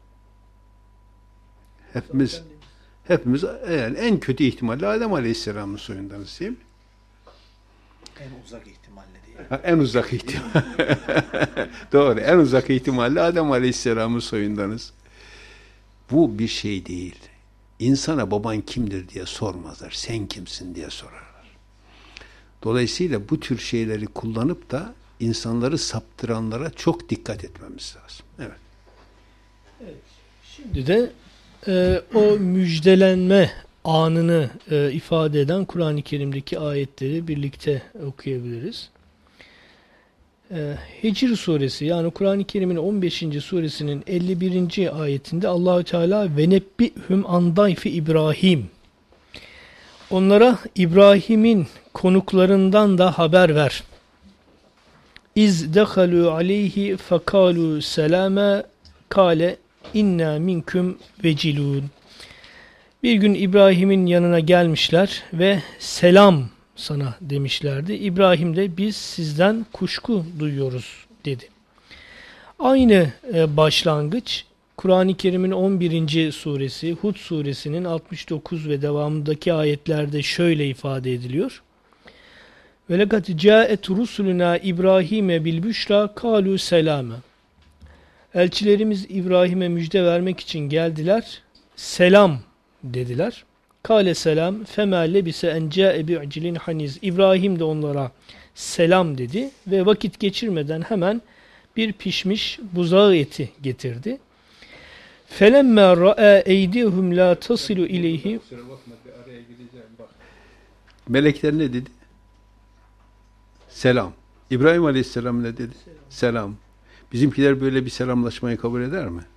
Hepimiz hepimiz yani en kötü ihtimalle Adem Aleyhisselam'ın soyundanız, değil mi? En uzak ihtimalle değil. Ha, en uzak ihtimal. Doğru. En uzak ihtimalle Adem Aleyhisselam'ın soyundanız. Bu bir şey değil. İnsana baban kimdir diye sormazlar. Sen kimsin diye sorarlar. Dolayısıyla bu tür şeyleri kullanıp da insanları saptıranlara çok dikkat etmemiz lazım. Evet. Evet. Şimdi de e, o müjdelenme anını e, ifade eden Kur'an-ı Kerim'deki ayetleri birlikte okuyabiliriz. E, Hicr suresi, yani Kur'an-ı Kerim'in on beşinci suresinin elli birinci ayetinde Allahü Teala ve nebbihum an dayfi İbrahim, onlara İbrahim'in konuklarından da haber ver. İz dehalu aleyhi fekalu selame kale inna minkum vecilun. Bir gün İbrahim'in yanına gelmişler ve selam sana demişlerdi. İbrahim de biz sizden kuşku duyuyoruz dedi. Aynı başlangıç Kur'an-ı Kerim'in on birinci suresi Hud suresinin altmış dokuz ve devamındaki ayetlerde şöyle ifade ediliyor. Ve lekad ca'et rusuluna İbrahim'e bil büşra kalu selame. Elçilerimiz İbrahim'e müjde vermek için geldiler. Selam dediler. Kale selam fema lebise en ca'e bi'cilin haniz. İbrahim de onlara selam dedi ve vakit geçirmeden hemen bir pişmiş buzağı eti getirdi. Felemme ra'a eydihum la tasilu ileyhi. Melekler ne dedi? Selam. İbrahim Aleyhisselam ne dedi? Selam. Selam. Bizimkiler böyle bir selamlaşmayı kabul eder mi?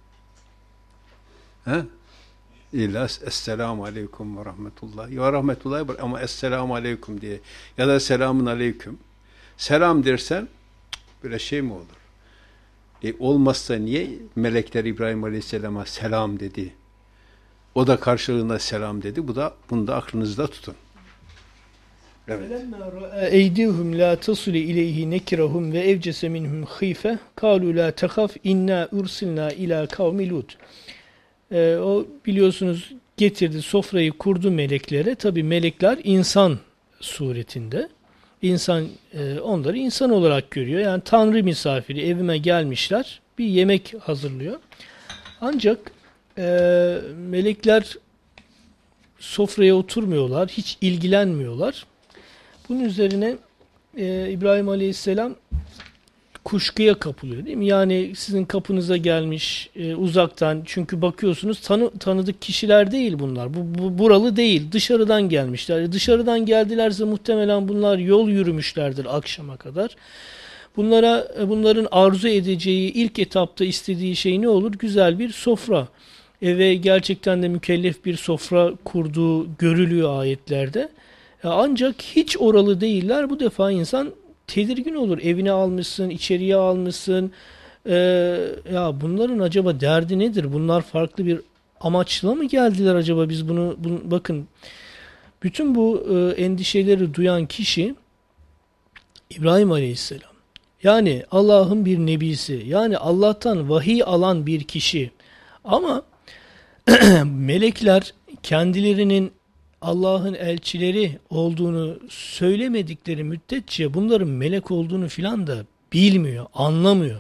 He? İlla esselamu aleyküm ve rahmetullahi ve rahmetullahi ama esselamu aleyküm diye ya da selamun aleyküm. Selam dersen böyle şey mi olur? E olmazsa niye melekler İbrahim Aleyhisselam'a selam dedi? O da karşılığında selam dedi. Bu da bunu da aklınızda tutun. Evet. Eydihum la tasulu ileyhi nekirahum ve evcese minhum khife kalu la tehaf inna ursilna ila kavmi Lut. Ee, o biliyorsunuz getirdi, sofrayı kurdu meleklere. Tabi melekler insan suretinde. İnsan e, onları insan olarak görüyor. Yani Tanrı misafiri evime gelmişler. Bir yemek hazırlıyor. Ancak e, melekler sofraya oturmuyorlar. Hiç ilgilenmiyorlar. Bunun üzerine e, İbrahim Aleyhisselam kuşkuya kapılıyor değil mi? Yani sizin kapınıza gelmiş e, uzaktan, çünkü bakıyorsunuz tanı, tanıdık kişiler değil bunlar. Bu, bu buralı değil. Dışarıdan gelmişler. E, dışarıdan geldilerse muhtemelen bunlar yol yürümüşlerdir akşama kadar. Bunlara e, bunların arzu edeceği ilk etapta istediği şey ne olur? Güzel bir sofra. E, ve gerçekten de mükellef bir sofra kurduğu görülüyor ayetlerde. E, ancak hiç oralı değiller. Bu defa insan tedirgin olur. Evine almışsın, içeriye almışsın. Ee, ya bunların acaba derdi nedir? Bunlar farklı bir amaçla mı geldiler acaba? Biz bunu, bunu bakın. Bütün bu e, endişeleri duyan kişi İbrahim Aleyhisselam. Yani Allah'ın bir nebisi. Yani Allah'tan vahiy alan bir kişi. Ama melekler kendilerinin Allah'ın elçileri olduğunu söylemedikleri müddetçe bunların melek olduğunu filan da bilmiyor, anlamıyor.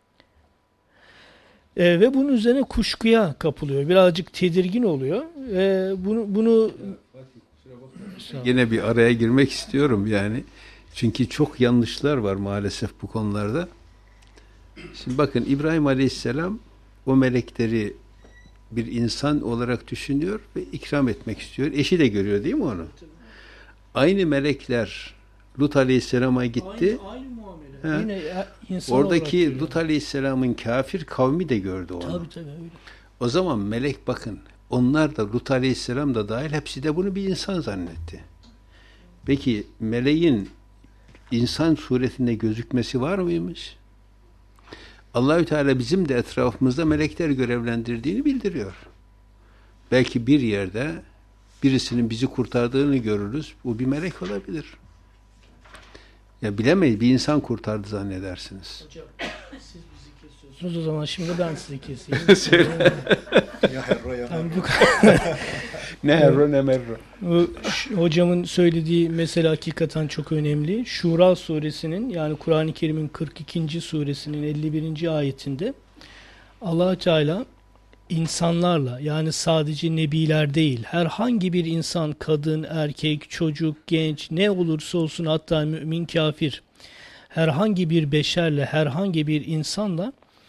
E, ve bunun üzerine kuşkuya kapılıyor. Birazcık tedirgin oluyor. E, bunu bunu yine bir araya girmek istiyorum yani. Çünkü çok yanlışlar var maalesef bu konularda. Şimdi bakın İbrahim Aleyhisselam o melekleri bir insan olarak düşünüyor ve ikram etmek istiyor. Eşi de görüyor değil mi onu? Aynı melekler Lut Aleyhisselam'a gitti. Aynı, aynı muamele. Yine insan oradaki Lut Aleyhisselam'ın kafir kavmi de gördü onu. Tabii tabii öyle. O zaman melek bakın, onlar da Lut Aleyhisselam da dahil hepsi de bunu bir insan zannetti. Peki meleğin insan suretinde gözükmesi var mıymış? Allahü Teala bizim de etrafımızda melekler görevlendirdiğini bildiriyor. Belki bir yerde birisinin bizi kurtardığını görürüz. Bu bir melek olabilir. Ya bilemeyiz. Bir insan kurtardı zannedersiniz. Hocam siz bizi kesiyorsunuz. O zaman şimdi ben sizi keseyim. Ya herro ya merro. Ne herro ne merro. Hocamın söylediği mesele hakikaten çok önemli. Şura suresinin, yani Kur'an-ı Kerim'in kırk ikinci suresinin elli birinci ayetinde Allah Teala insanlarla, yani sadece nebiler değil, herhangi bir insan, kadın, erkek, çocuk, genç, ne olursa olsun, hatta mümin, kafir, herhangi bir beşerle, herhangi bir insanla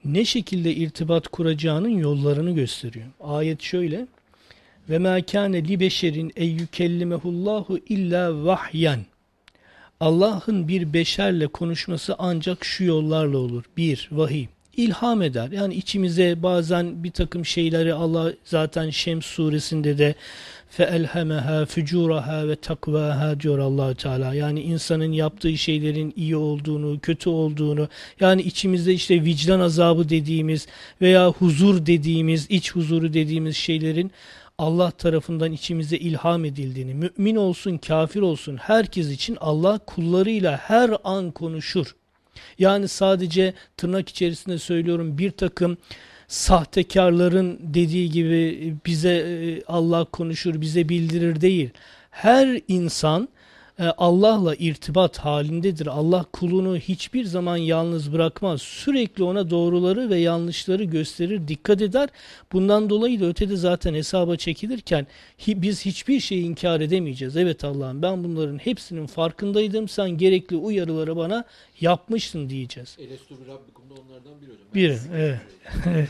ne şekilde irtibat kuracağının yollarını gösteriyor. Ayet şöyle: ve mâ kâne li beşerin ey yükellimehullahu illa vahyen. Allah'ın bir beşerle konuşması ancak şu yollarla olur. Bir, vahiy. İlham eder. Yani içimize bazen bir takım şeyleri Allah zaten Şems suresinde de فَاَلْهَمَهَا فُجُورَهَا ve takvaha diyor Allah Teala. Yani insanın yaptığı şeylerin iyi olduğunu, kötü olduğunu, yani içimizde işte vicdan azabı dediğimiz veya huzur dediğimiz, iç huzuru dediğimiz şeylerin Allah tarafından içimize ilham edildiğini, mümin olsun, kafir olsun, herkes için Allah kullarıyla her an konuşur. Yani sadece tırnak içerisinde söylüyorum, bir takım sahtekarların dediği gibi bize Allah konuşur, bize bildirir değil. Her insan Allah'la irtibat halindedir. Allah kulunu hiçbir zaman yalnız bırakmaz. Sürekli ona doğruları ve yanlışları gösterir, dikkat eder. Bundan dolayı da ötede zaten hesaba çekilirken biz hiçbir şeyi inkar edemeyeceğiz. Evet Allah'ım, ben bunların hepsinin farkındaydım. Sen gerekli uyarıları bana yapmıştın diyeceğiz. Elestü bi Rabbikum da onlardan biri hocam. Biri, evet.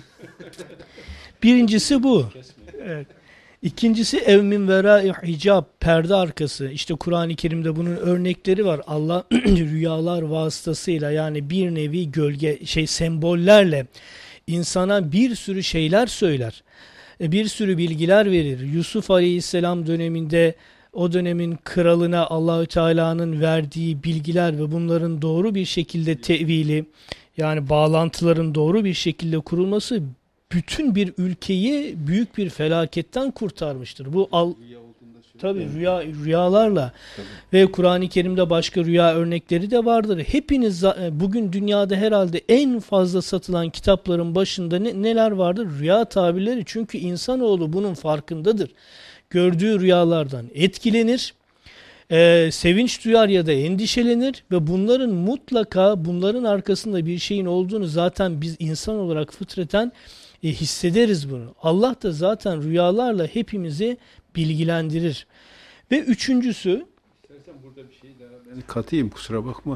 Birincisi bu. Evet. İkincisi ev min verai hicab, perde arkası. İşte Kur'an-ı Kerim'de bunun örnekleri var. Allah rüyalar vasıtasıyla, yani bir nevi gölge şey sembollerle insana bir sürü şeyler söyler. Bir sürü bilgiler verir. Yusuf Aleyhisselam döneminde o dönemin kralına Allahü Teala'nın verdiği bilgiler ve bunların doğru bir şekilde tevili, yani bağlantıların doğru bir şekilde kurulması bütün bir ülkeyi büyük bir felaketten kurtarmıştır. Bu al tabii rüya rüyalarla tabii. Ve Kur'an-ı Kerim'de başka rüya örnekleri de vardır. Hepiniz bugün dünyada herhalde en fazla satılan kitapların başında ne, neler vardır? Rüya tabirleri. Çünkü insanoğlu bunun farkındadır. Gördüğü rüyalardan etkilenir. Ee, sevinç duyar ya da endişelenir ve bunların mutlaka bunların arkasında bir şeyin olduğunu zaten biz insan olarak fıtraten E, hissederiz bunu. Allah da zaten rüyalarla hepimizi bilgilendirir. Ve üçüncüsü, İstersen burada bir şey daha ben katayım, kusura bakma.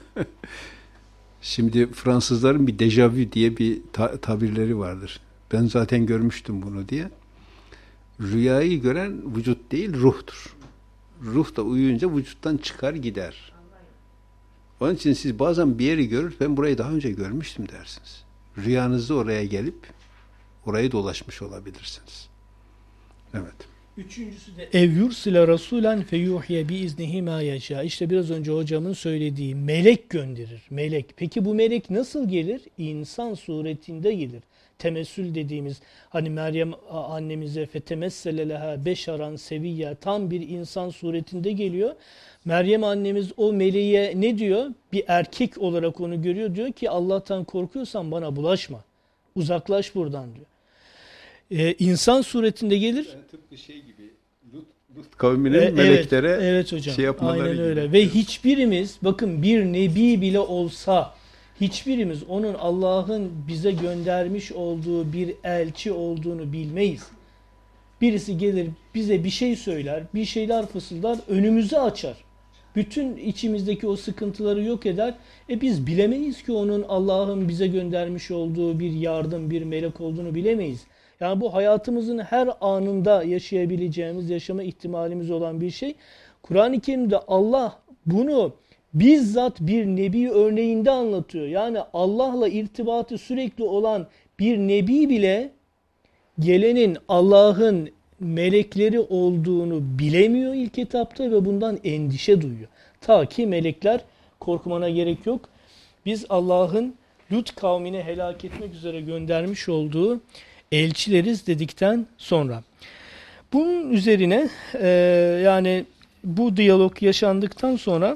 Şimdi Fransızların bir dejavu diye bir ta- tabirleri vardır. Ben zaten görmüştüm bunu diye. Rüyayı gören vücut değil, ruhtur. Ruh da uyuyunca vücuttan çıkar gider. Onun için siz bazen bir yeri görür, ben burayı daha önce görmüştüm dersiniz. Rüyanızda oraya gelip orayı dolaşmış olabilirsiniz. Evet. Üçüncüsü de ev yursile rasulen feyuhiye bi iznihi ma yeşâ. İşte biraz önce hocamın söylediği, melek gönderir. Melek. Peki bu melek nasıl gelir? İnsan suretinde gelir. Temessül dediğimiz, hani Meryem annemize fetemessele leha beşaran seviyya, tam bir insan suretinde geliyor. Meryem annemiz o meleğe ne diyor? Bir erkek olarak onu görüyor. Diyor ki Allah'tan korkuyorsan bana bulaşma. Uzaklaş buradan diyor. Ee, insan suretinde gelir. Yani tıpkı şey gibi Lut, Lut kavminin ee, meleklere evet, evet hocam, şey yapmaları aynen öyle. gibi. Ve hiçbirimiz, bakın, bir nebi bile olsa hiçbirimiz onun Allah'ın bize göndermiş olduğu bir elçi olduğunu bilmeyiz. Birisi gelir bize bir şey söyler, bir şeyler fısıldar, önümüzü açar. Bütün içimizdeki o sıkıntıları yok eder. E biz bilemeyiz ki onun Allah'ın bize göndermiş olduğu bir yardım, bir melek olduğunu bilemeyiz. Yani bu hayatımızın her anında yaşayabileceğimiz, yaşama ihtimalimiz olan bir şey. Kur'an-ı Kerim'de Allah bunu bizzat bir nebi örneğinde anlatıyor. Yani Allah'la irtibatı sürekli olan bir nebi bile gelenin Allah'ın melekleri olduğunu bilemiyor ilk etapta ve bundan endişe duyuyor. Ta ki melekler, korkmana gerek yok, biz Allah'ın Lut kavmini helak etmek üzere göndermiş olduğu elçileriz dedikten sonra. Bunun üzerine e, yani bu diyalog yaşandıktan sonra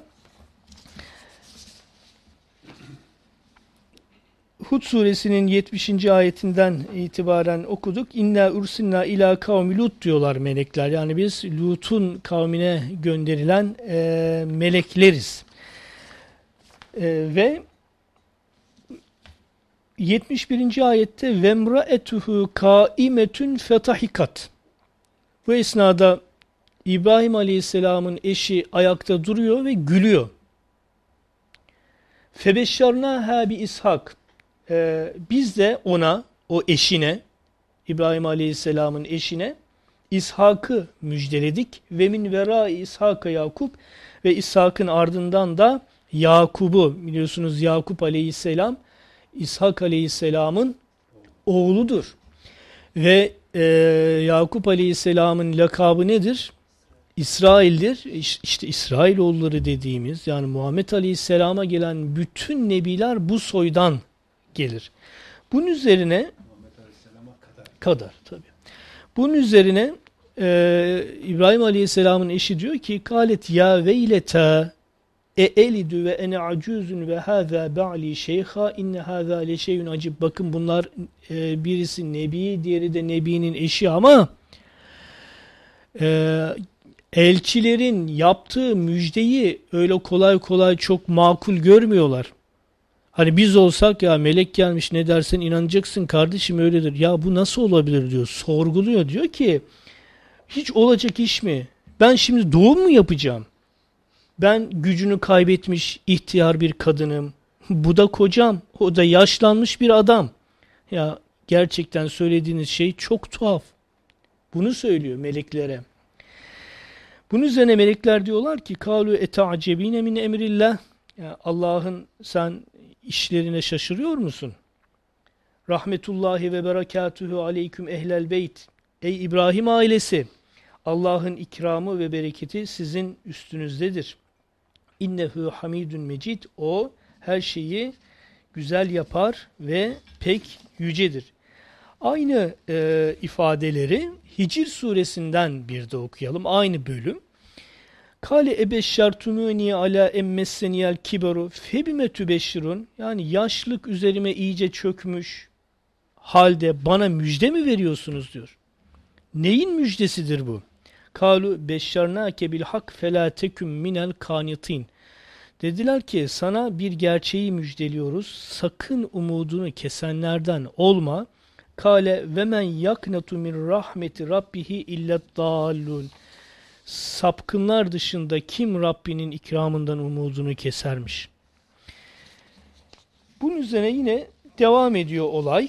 Hud suresinin yetmişinci ayetinden itibaren okuduk. İnna ursilna ila kavmi Lut diyorlar melekler. Yani biz Lut'un kavmine gönderilen e, melekleriz. E, ve yetmiş birinci ayette vemraetuhu kaimetun fetahikat. Bu esnada İbrahim Aleyhisselam'ın eşi ayakta duruyor ve gülüyor. Febeşşarnâhâ bi İshak. e, biz de ona, o eşine, İbrahim Aleyhisselam'ın eşine İshak'ı müjdeledik. Ve min vera İshak'a Yakup, ve İshak'ın ardından da Yakub'u, biliyorsunuz Yakup Aleyhisselam İshak Aleyhisselam'ın oğludur. Ve e, Yakup Aleyhisselam'ın lakabı nedir? İsrail'dir. İşte İsrailoğulları dediğimiz, yani Muhammed Aleyhisselam'a gelen bütün nebiler bu soydan gelir. Bunun üzerine kadar, kadar tabii. Bunun üzerine e, İbrahim Aleyhisselam'ın eşi diyor ki kalet ya veyleta e elidu ve ene acuzun ve hâzâ ba'li şeyha inne hâzâ leşeyun acib. Bakın bunlar e, birisi nebi, diğeri de nebinin eşi ama e, elçilerin yaptığı müjdeyi öyle kolay kolay çok makul görmüyorlar. Hani biz olsak ya melek gelmiş ne dersen inanacaksın kardeşim öyledir. Ya bu nasıl olabilir diyor. Sorguluyor, diyor ki hiç olacak iş mi? Ben şimdi doğum mu yapacağım? Ben gücünü kaybetmiş ihtiyar bir kadınım. Bu da kocam. O da yaşlanmış bir adam. Ya gerçekten söylediğiniz şey çok tuhaf. Bunu söylüyor meleklere. Bunun üzerine melekler diyorlar ki kalu eta'cebine min emrillah. Ya Allah'ın sen işlerine şaşırıyor musun? Rahmetullahi ve berekatuhu aleyküm ehlel beyt. Ey İbrahim ailesi, Allah'ın ikramı ve bereketi sizin üstünüzdedir. İnnehu hamidun mecid. O her şeyi güzel yapar ve pek yücedir. Aynı e, ifadeleri Hicr suresinden bir de okuyalım. Aynı bölüm. Kale ebeşşertumuni ala emmesseniyel kiberu febime tübeşşirun. Yani yaşlık üzerime iyice çökmüş halde bana müjde mi veriyorsunuz diyor. Neyin müjdesidir bu? Kalu beşşernake bil hak felâ teküm minel kanitin. Dediler ki sana bir gerçeği müjdeliyoruz. Sakın umudunu kesenlerden olma. Kale ve men yaknatu min rahmeti rabbihi illet dallun. Sapkınlar dışında kim Rabbinin ikramından umudunu kesermiş? Bunun üzerine yine devam ediyor olay.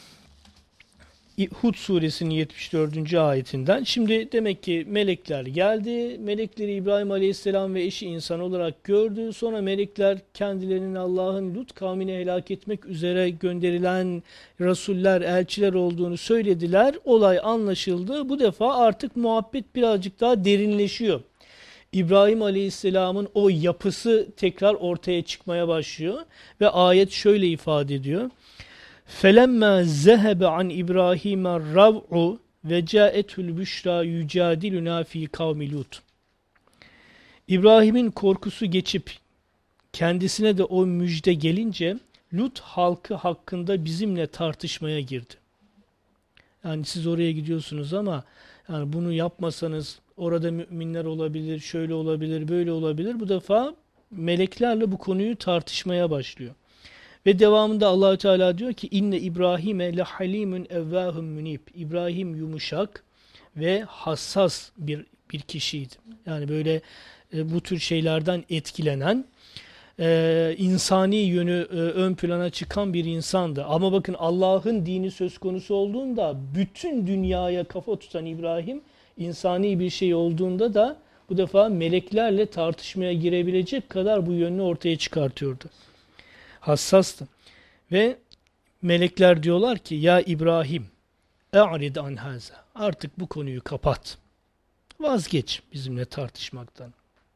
Hud suresinin yetmiş dördüncü ayetinden. Şimdi demek ki melekler geldi. Melekleri İbrahim Aleyhisselam ve eşi insan olarak gördü. Sonra melekler kendilerinin Allah'ın Lut kavmini helak etmek üzere gönderilen rasuller, elçiler olduğunu söylediler. Olay anlaşıldı. Bu defa artık muhabbet birazcık daha derinleşiyor. İbrahim Aleyhisselam'ın o yapısı tekrar ortaya çıkmaya başlıyor. Ve ayet şöyle ifade ediyor. فَلَمَّا زَهَبَ عَنْ إِبْرَاهِيمَ الرَّوْعُ وَجَاءَتْهُ الْبُشْرَى يُجَادِلُنَا ف۪ي قَوْمِ لُوتٍ. İbrahim'in korkusu geçip kendisine de o müjde gelince Lut halkı hakkında bizimle tartışmaya girdi. Yani siz oraya gidiyorsunuz ama yani bunu yapmasanız orada müminler olabilir, şöyle olabilir, böyle olabilir. Bu defa meleklerle bu konuyu tartışmaya başlıyor. Ve devamında Allahü Teala diyor ki inne İbrahim'e le halimun evvahum munib. İbrahim yumuşak ve hassas bir bir kişiydi. Yani böyle e, bu tür şeylerden etkilenen, e, insani yönü e, ön plana çıkan bir insandı. Ama bakın Allah'ın dini söz konusu olduğunda bütün dünyaya kafa tutan İbrahim, insani bir şey olduğunda da bu defa meleklerle tartışmaya girebilecek kadar bu yönünü ortaya çıkartıyordu. Hassastı. Ve melekler diyorlar ki ya İbrahim e'rid an haza. Artık bu konuyu kapat. Vazgeç bizimle tartışmaktan.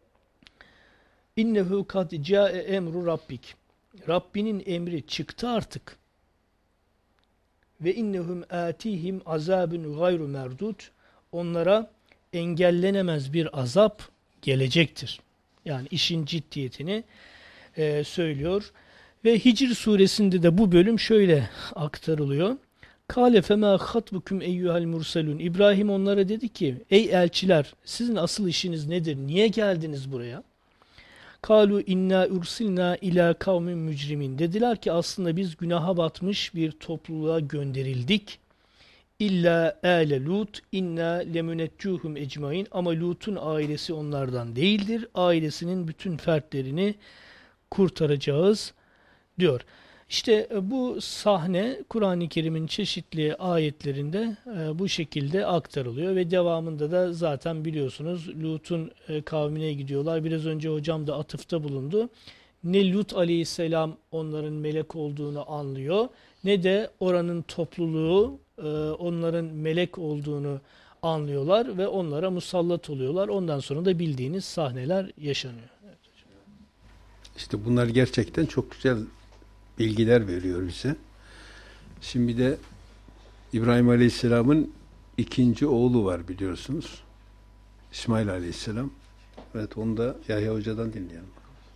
İnnehu kad ca'e emru rabbik. Rabbinin emri çıktı artık. Ve innehum atihim azabun gayru merdud. Onlara engellenemez bir azap gelecektir. Yani işin ciddiyetini e, söylüyor. Ve Hicr suresinde de bu bölüm şöyle aktarılıyor. Kâle femâ hatbukum eyyuhel murselun. İbrahim onlara dedi ki ey elçiler sizin asıl işiniz nedir? Niye geldiniz buraya? Kalu inna ursilna ila kavmin mücrimin. Dediler ki aslında biz günaha batmış bir topluluğa gönderildik. İlla âle Lut inna lemuneccuhum ecmain. Ama Lut'un ailesi onlardan değildir. Ailesinin bütün fertlerini kurtaracağız diyor. İşte bu sahne Kur'an-ı Kerim'in çeşitli ayetlerinde bu şekilde aktarılıyor ve devamında da zaten biliyorsunuz Lut'un kavmine gidiyorlar. Biraz önce hocam da atıfta bulundu. Ne Lut aleyhisselam onların melek olduğunu anlıyor, ne de oranın topluluğu onların melek olduğunu anlıyorlar ve onlara musallat oluyorlar. Ondan sonra da bildiğiniz sahneler yaşanıyor. Evet. İşte bunlar gerçekten çok güzel bilgiler veriyor bize. Şimdi bir de İbrahim Aleyhisselam'ın ikinci oğlu var biliyorsunuz. İsmail Aleyhisselam. Evet, onu da Yahya Hoca'dan dinleyelim.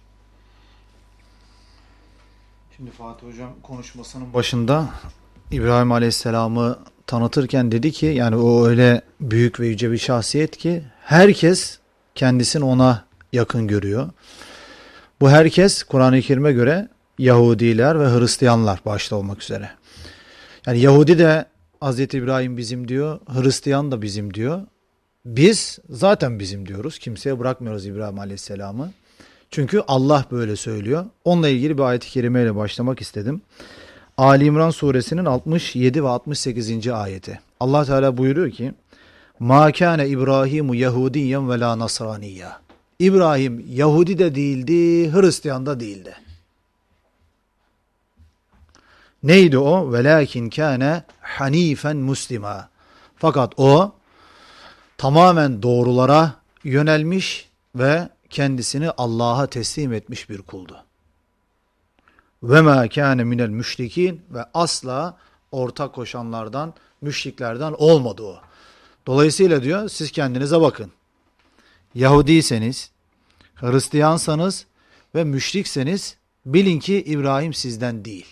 Şimdi Fatih Hocam konuşmasının başında İbrahim Aleyhisselam'ı tanıtırken dedi ki yani o öyle büyük ve yüce bir şahsiyet ki herkes kendisini ona yakın görüyor. Bu herkes Kur'an-ı Kerim'e göre Yahudiler ve Hristiyanlar başta olmak üzere. Yani Yahudi de Hazreti İbrahim bizim diyor, Hristiyan da bizim diyor. Biz zaten bizim diyoruz. Kimseye bırakmıyoruz İbrahim Aleyhisselam'ı. Çünkü Allah böyle söylüyor. Onunla ilgili bir ayet-i kerimeyle başlamak istedim. Ali İmran suresinin altmış yedi ve altmış sekizinci ayeti. Allah Teala buyuruyor ki: "Ma kana İbrahimu Yahudiyen ve la Nasraniyya." İbrahim Yahudi de değildi, Hristiyan da değildi. Neydi o? "Velakin kana hanifen muslima." Fakat o tamamen doğrulara yönelmiş ve kendisini Allah'a teslim etmiş bir kuldu. Ve ma kana minel müşrikin, ve asla ortak koşanlardan, müşriklerden olmadı o. Dolayısıyla diyor, siz kendinize bakın. Yahudiyseniz, Hristiyansanız ve müşrikseniz bilin ki İbrahim sizden değil.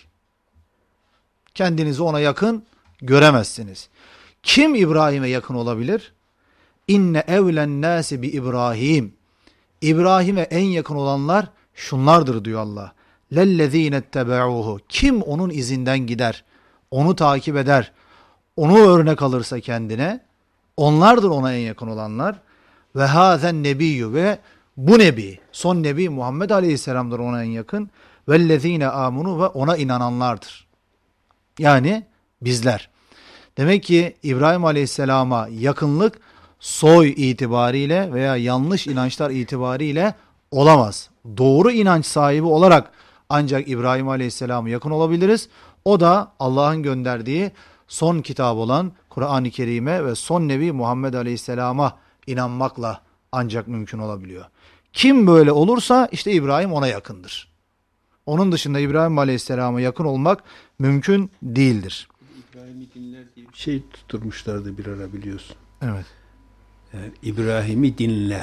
Kendinizi ona yakın göremezsiniz. Kim İbrahim'e yakın olabilir? İnne evlen nâsi bi İbrahim. İbrahim'e en yakın olanlar şunlardır diyor Allah. Lellezîne ettebe'ûhu. Kim onun izinden gider, onu takip eder, onu örnek alırsa kendine, onlardır ona en yakın olanlar. Ve hâzen nebiyyü, ve bu nebi, son nebi Muhammed Aleyhisselam'dır ona en yakın. Vellezîne âmunu, ve ona inananlardır. Yani bizler. Demek ki İbrahim Aleyhisselam'a yakınlık soy itibariyle veya yanlış inançlar itibariyle olamaz. Doğru inanç sahibi olarak ancak İbrahim Aleyhisselam'a yakın olabiliriz. O da Allah'ın gönderdiği son kitap olan Kur'an-ı Kerim'e ve son nebi Muhammed Aleyhisselam'a inanmakla ancak mümkün olabiliyor. Kim böyle olursa işte İbrahim ona yakındır. Onun dışında İbrahim Aleyhisselam'a yakın olmak mümkün değildir. İbrahim'i dinler diye bir şey tutturmuşlardı bir ara, biliyorsun. Evet. Yani İbrahim'i dinler.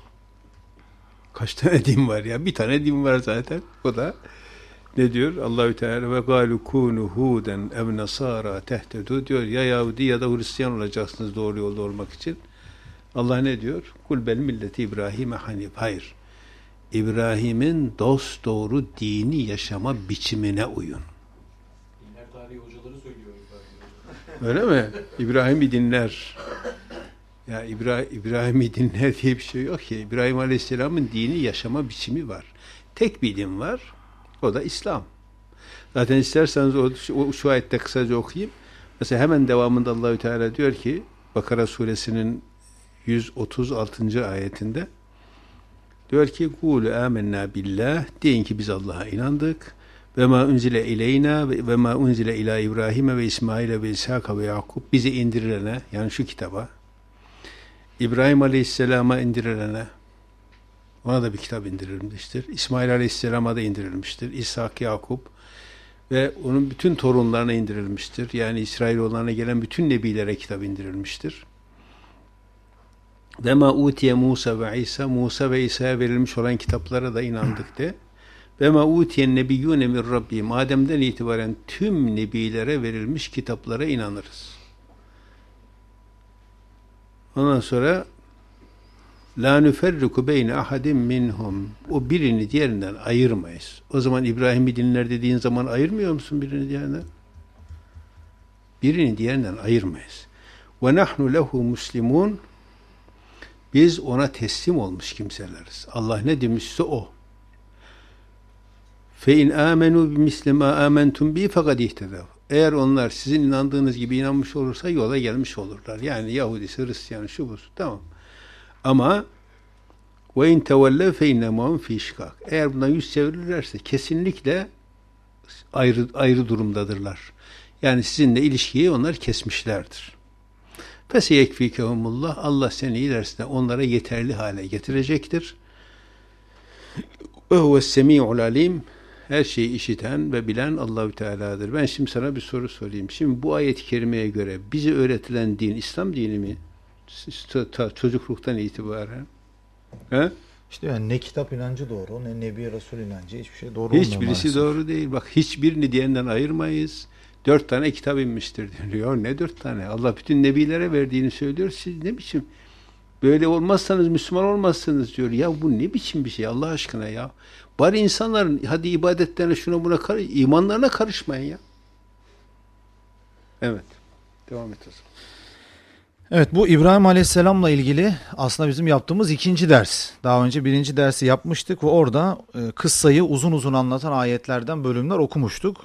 Kaç tane din var ya? Bir tane din var zaten. O da ne diyor? Allahü Teala ve galu kunu huden ev nasara tehtedu diyor. Ya Yahudi ya da Hristiyan olacaksınız doğru yolda olmak için. Allah ne diyor? Kul bel milleti İbrahim'e hanif. Hayır. İbrahim'in dost doğru dini yaşama biçimine uyun. Dinler tarihi hocaları söylüyor İbrahim. Öyle mi? İbrahim'i dinler. Ya İbrahim, İbrahim'i dinler diye bir şey yok ki. İbrahim Aleyhisselam'ın dini yaşama biçimi var. Tek bir din var. O da İslam. Zaten isterseniz o, o şu ayette kısaca okuyayım. Mesela hemen devamında Allahü Teala diyor ki Bakara suresinin yüz otuz altıncı ayetinde diyor ki kulu amennâ billah, deyin ki biz Allah'a inandık. Ve ma unzile ileyna ve ma unzile ila İbrahim ve İsmail ve İshak ve Yakub, bizi indirilene, yani şu kitaba, İbrahim Aleyhisselam'a indirilene, ona da bir kitap indirilmiştir. İsmail Aleyhisselam'a da indirilmiştir. İshak, Yakub ve onun bütün torunlarına indirilmiştir. Yani İsrailoğullarına gelen bütün nebilere kitap indirilmiştir. Ve ma utiye Musa ve İsa, Musa ve İsa'ya verilmiş olan kitaplara da inandık de. Ve ma utiyen nebiyyûne min rabbihim, Adem'den itibaren tüm nebilere verilmiş kitaplara inanırız. Ondan sonra la nüferriku beyne ahadim minhum, o birini diğerinden ayırmayız. O zaman İbrahim'i dinler dediğin zaman ayırmıyor musun birini diğerinden? Birini diğerinden ayırmayız. Ve nahnu lehu muslimun, biz ona teslim olmuş kimseleriz. Allah ne demişse o. Fe in amenu bimisli ma amentum bi fekad ihtedav. Eğer onlar sizin inandığınız gibi inanmış olursa yola gelmiş olurlar. Yani Yahudisi, Hristiyanı, şu bu. Tamam. Ama ve in tevellev fe innemâhum fî şikâk. Eğer bundan yüz çevirirlerse kesinlikle ayrı ayrı durumdadırlar. Yani sizinle ilişkiyi onlar kesmişlerdir. Feseyekfikehumullah. Allah seni ilerisinde onlara yeterli hale getirecektir. Ve huves semî'ul alîm. Her şeyi işiten ve bilen Allahü Teala'dır. Ben şimdi sana bir soru sorayım. Şimdi bu ayet-i kerimeye göre bize öğretilen din İslam dini mi? Çocukluktan itibaren. He? İşte yani ne kitap inancı doğru, ne Nebi Resul inancı, hiçbir şey doğru olmuyor Hiçbirisi maalesef. doğru değil. Bak hiçbirini diyenden ayırmayız. Dört tane kitap inmiştir diyor. Ne dört tane? Allah bütün nebilere verdiğini söylüyor. Siz ne biçim? Böyle olmazsanız Müslüman olmazsınız diyor. Ya bu ne biçim bir şey Allah aşkına ya? Bari insanların hadi ibadetlerine şuna buna karış, imanlarına karışmayın ya. Evet. Devam et o zaman. Evet, bu İbrahim Aleyhisselam'la ilgili aslında bizim yaptığımız ikinci ders. Daha önce birinci dersi yapmıştık ve orada e, kıssayı uzun uzun anlatan ayetlerden bölümler okumuştuk.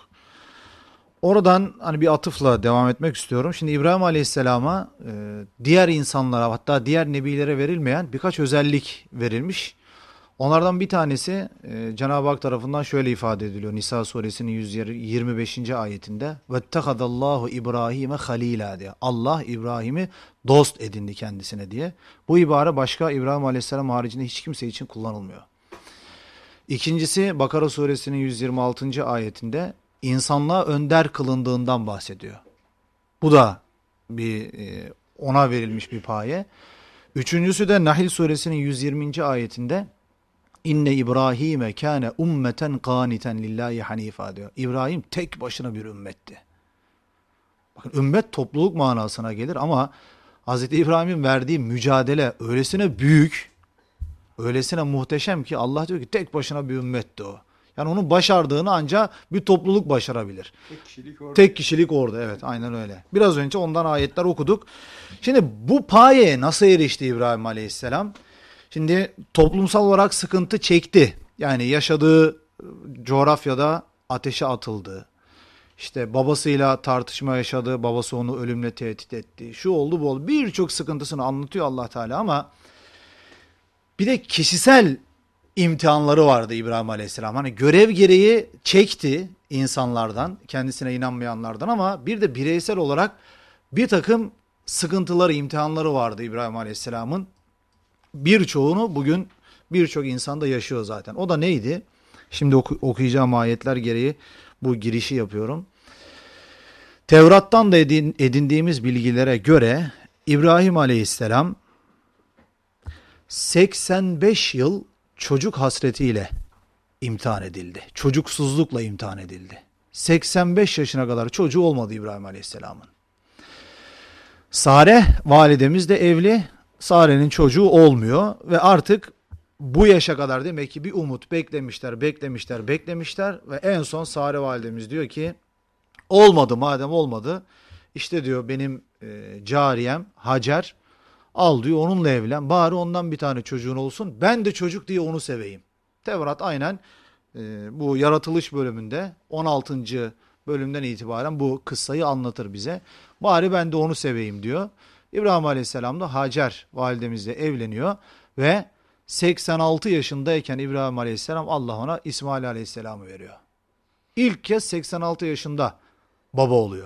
Oradan hani bir atıfla devam etmek istiyorum. Şimdi İbrahim Aleyhisselam'a e, diğer insanlara, hatta diğer nebilere verilmeyen birkaç özellik verilmiş. Onlardan bir tanesi e, Cenab-ı Hak tarafından şöyle ifade ediliyor. Nisa suresinin yüz yirmi beşinci ayetinde. Vettekadallahu İbrahim'e halila diye. Allah İbrahim'i dost edindi kendisine diye. Bu ibare başka İbrahim Aleyhisselam haricinde hiç kimse için kullanılmıyor. İkincisi Bakara suresinin yüz yirmi altıncı ayetinde insanlığa önder kılındığından bahsediyor. Bu da bir e, ona verilmiş bir paye. Üçüncüsü de Nahl suresinin yüz yirminci ayetinde İnne İbrahim'e kâne ummeten qâniten lillahi hanifa diyor. İbrahim tek başına bir ümmetti. Bakın ümmet topluluk manasına gelir ama Hazreti İbrahim'in verdiği mücadele öylesine büyük, öylesine muhteşem ki Allah diyor ki tek başına bir ümmetti o. Yani onun başardığını ancak bir topluluk başarabilir. Tek kişilik orada. Tek kişilik orada, evet, aynen öyle. Biraz önce ondan ayetler okuduk. Şimdi bu payeye nasıl erişti İbrahim Aleyhisselam? Şimdi toplumsal olarak sıkıntı çekti. Yani yaşadığı coğrafyada ateşe atıldı. İşte babasıyla tartışma yaşadı. Babası onu ölümle tehdit etti. Şu oldu bu oldu. Birçok sıkıntısını anlatıyor Allah Teala ama bir de kişisel imtihanları vardı İbrahim Aleyhisselam. Hani görev gereği çekti insanlardan, kendisine inanmayanlardan ama bir de bireysel olarak bir takım sıkıntıları, imtihanları vardı İbrahim Aleyhisselam'ın. Birçoğunu bugün birçok insan da yaşıyor zaten. O da neydi? Şimdi oku, okuyacağım ayetler gereği bu girişi yapıyorum. Tevrat'tan da edin, edindiğimiz bilgilere göre İbrahim Aleyhisselam seksen beş yıl çocuk hasretiyle imtihan edildi. Çocuksuzlukla imtihan edildi. seksen beş yaşına kadar çocuğu olmadı İbrahim Aleyhisselam'ın. Sare validemiz de evli. Sare'nin çocuğu olmuyor ve artık bu yaşa kadar demek ki bir umut beklemişler, beklemişler, beklemişler ve en son Sare validemiz diyor ki olmadı, madem olmadı işte diyor benim e, cariyem Hacer, al diyor onunla evlen, bari ondan bir tane çocuğun olsun, ben de çocuk diye onu seveyim. Tevrat aynen e, bu yaratılış bölümünde on altıncı bölümden itibaren bu kıssayı anlatır bize. Bari ben de onu seveyim diyor. İbrahim Aleyhisselam da Hacer validemizle evleniyor ve seksen altı yaşındayken İbrahim Aleyhisselam Allah ona İsmail Aleyhisselam'ı veriyor. İlk kez seksen altı yaşında baba oluyor.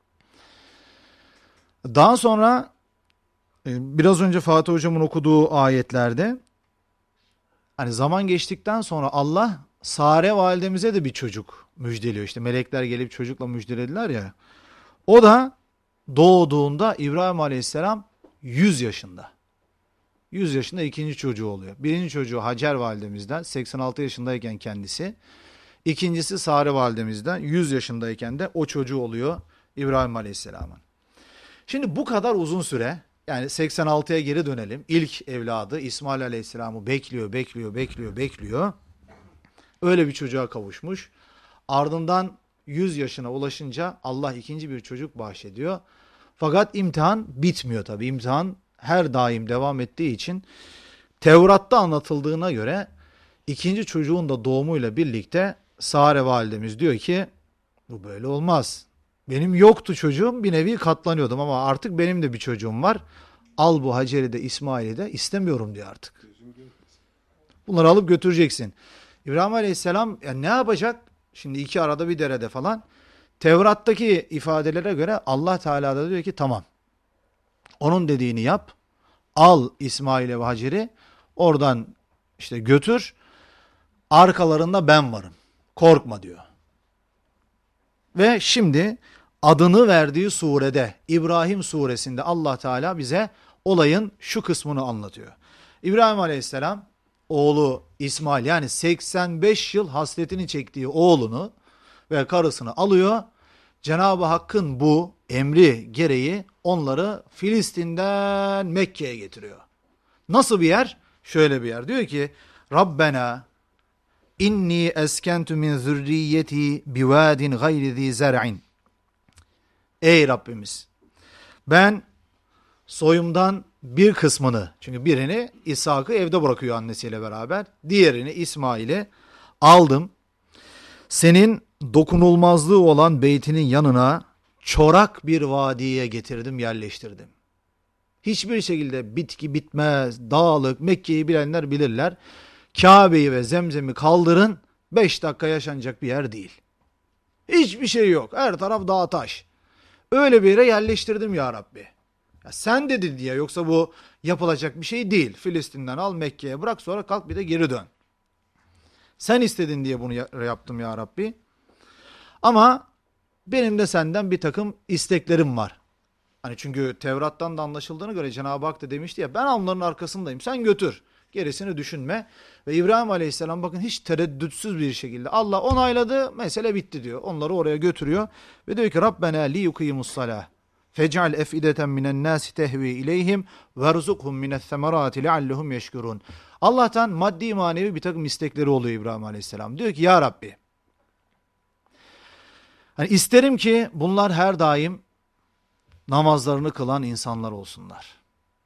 Daha sonra biraz önce Fatih Hocam'ın okuduğu ayetlerde hani zaman geçtikten sonra Allah Sare validemize de bir çocuk müjdeliyor. İşte melekler gelip çocukla müjdelediler ya. O da doğduğunda İbrahim Aleyhisselam yüz yaşında. yüz yaşında ikinci çocuğu oluyor. Birinci çocuğu Hacer validemizden seksen altı yaşındayken kendisi. İkincisi Sare validemizden yüz yaşındayken de o çocuğu oluyor İbrahim Aleyhisselam'ın. Şimdi bu kadar uzun süre, yani seksen altıya geri dönelim. İlk evladı İsmail Aleyhisselam'ı bekliyor, bekliyor, bekliyor, bekliyor. Öyle bir çocuğa kavuşmuş. Ardından yüz yaşına ulaşınca Allah ikinci bir çocuk bahşediyor. Fakat imtihan bitmiyor tabii. İmtihan her daim devam ettiği için Tevrat'ta anlatıldığına göre ikinci çocuğun da doğumuyla birlikte Sare validemiz diyor ki bu böyle olmaz. Benim yoktu çocuğum, bir nevi katlanıyordum ama artık benim de bir çocuğum var. Al bu Hacer'i de İsmail'i de, istemiyorum diyor artık. Bunları alıp götüreceksin. İbrahim Aleyhisselam yani ne yapacak? Şimdi iki arada bir derede falan. Tevrat'taki ifadelere göre Allah Teala da diyor ki tamam. Onun dediğini yap. Al İsmail'e ve Hacer'i oradan işte götür. Arkalarında ben varım. Korkma diyor. Ve şimdi adını verdiği surede, İbrahim suresinde Allah Teala bize olayın şu kısmını anlatıyor. İbrahim Aleyhisselam oğlu İsmail, yani seksen beş yıl hasretini çektiği oğlunu ve karısını alıyor. Cenab-ı Hakk'ın bu emri gereği onları Filistin'den Mekke'ye getiriyor. Nasıl bir yer? Şöyle bir yer. Diyor ki Rabbena inni eskentu min zürriyeti bivadin gayri zi zer'in. Ey Rabbimiz, ben soyumdan bir kısmını, çünkü birini İshak'ı evde bırakıyor annesiyle beraber, diğerini İsmail'i aldım. Senin dokunulmazlığı olan beytinin yanına çorak bir vadiye getirdim, yerleştirdim. Hiçbir şekilde bitki bitmez, dağlık, Mekke'yi bilenler bilirler. Kabe'yi ve Zemzem'i kaldırın, beş dakika yaşanacak bir yer değil. Hiçbir şey yok, her taraf dağ taş. Öyle bir yere yerleştirdim ya Rabbi. Ya sen dedin diye, yoksa bu yapılacak bir şey değil. Filistin'den al Mekke'ye bırak, sonra kalk bir de geri dön. Sen istedin diye bunu yaptım ya Rabbi. Ama benim de senden bir takım isteklerim var. Hani çünkü Tevrat'tan da anlaşıldığına göre Cenab-ı Hak da demişti ya, ben onların arkasındayım, sen götür. Gerisini düşünme. Ve İbrahim Aleyhisselam bakın hiç tereddütsüz bir şekilde Allah onayladı, mesele bitti diyor. Onları oraya götürüyor ve diyor ki Rabbena li yukimus salah fec'al efideten minen nasi tehvi ileyhim verzukhum mine's-semerati leallehum yeşkurun. Allah'tan maddi manevi bir takım istekleri oluyor İbrahim Aleyhisselam. Diyor ki ya Rabbi, hani isterim ki bunlar her daim namazlarını kılan insanlar olsunlar.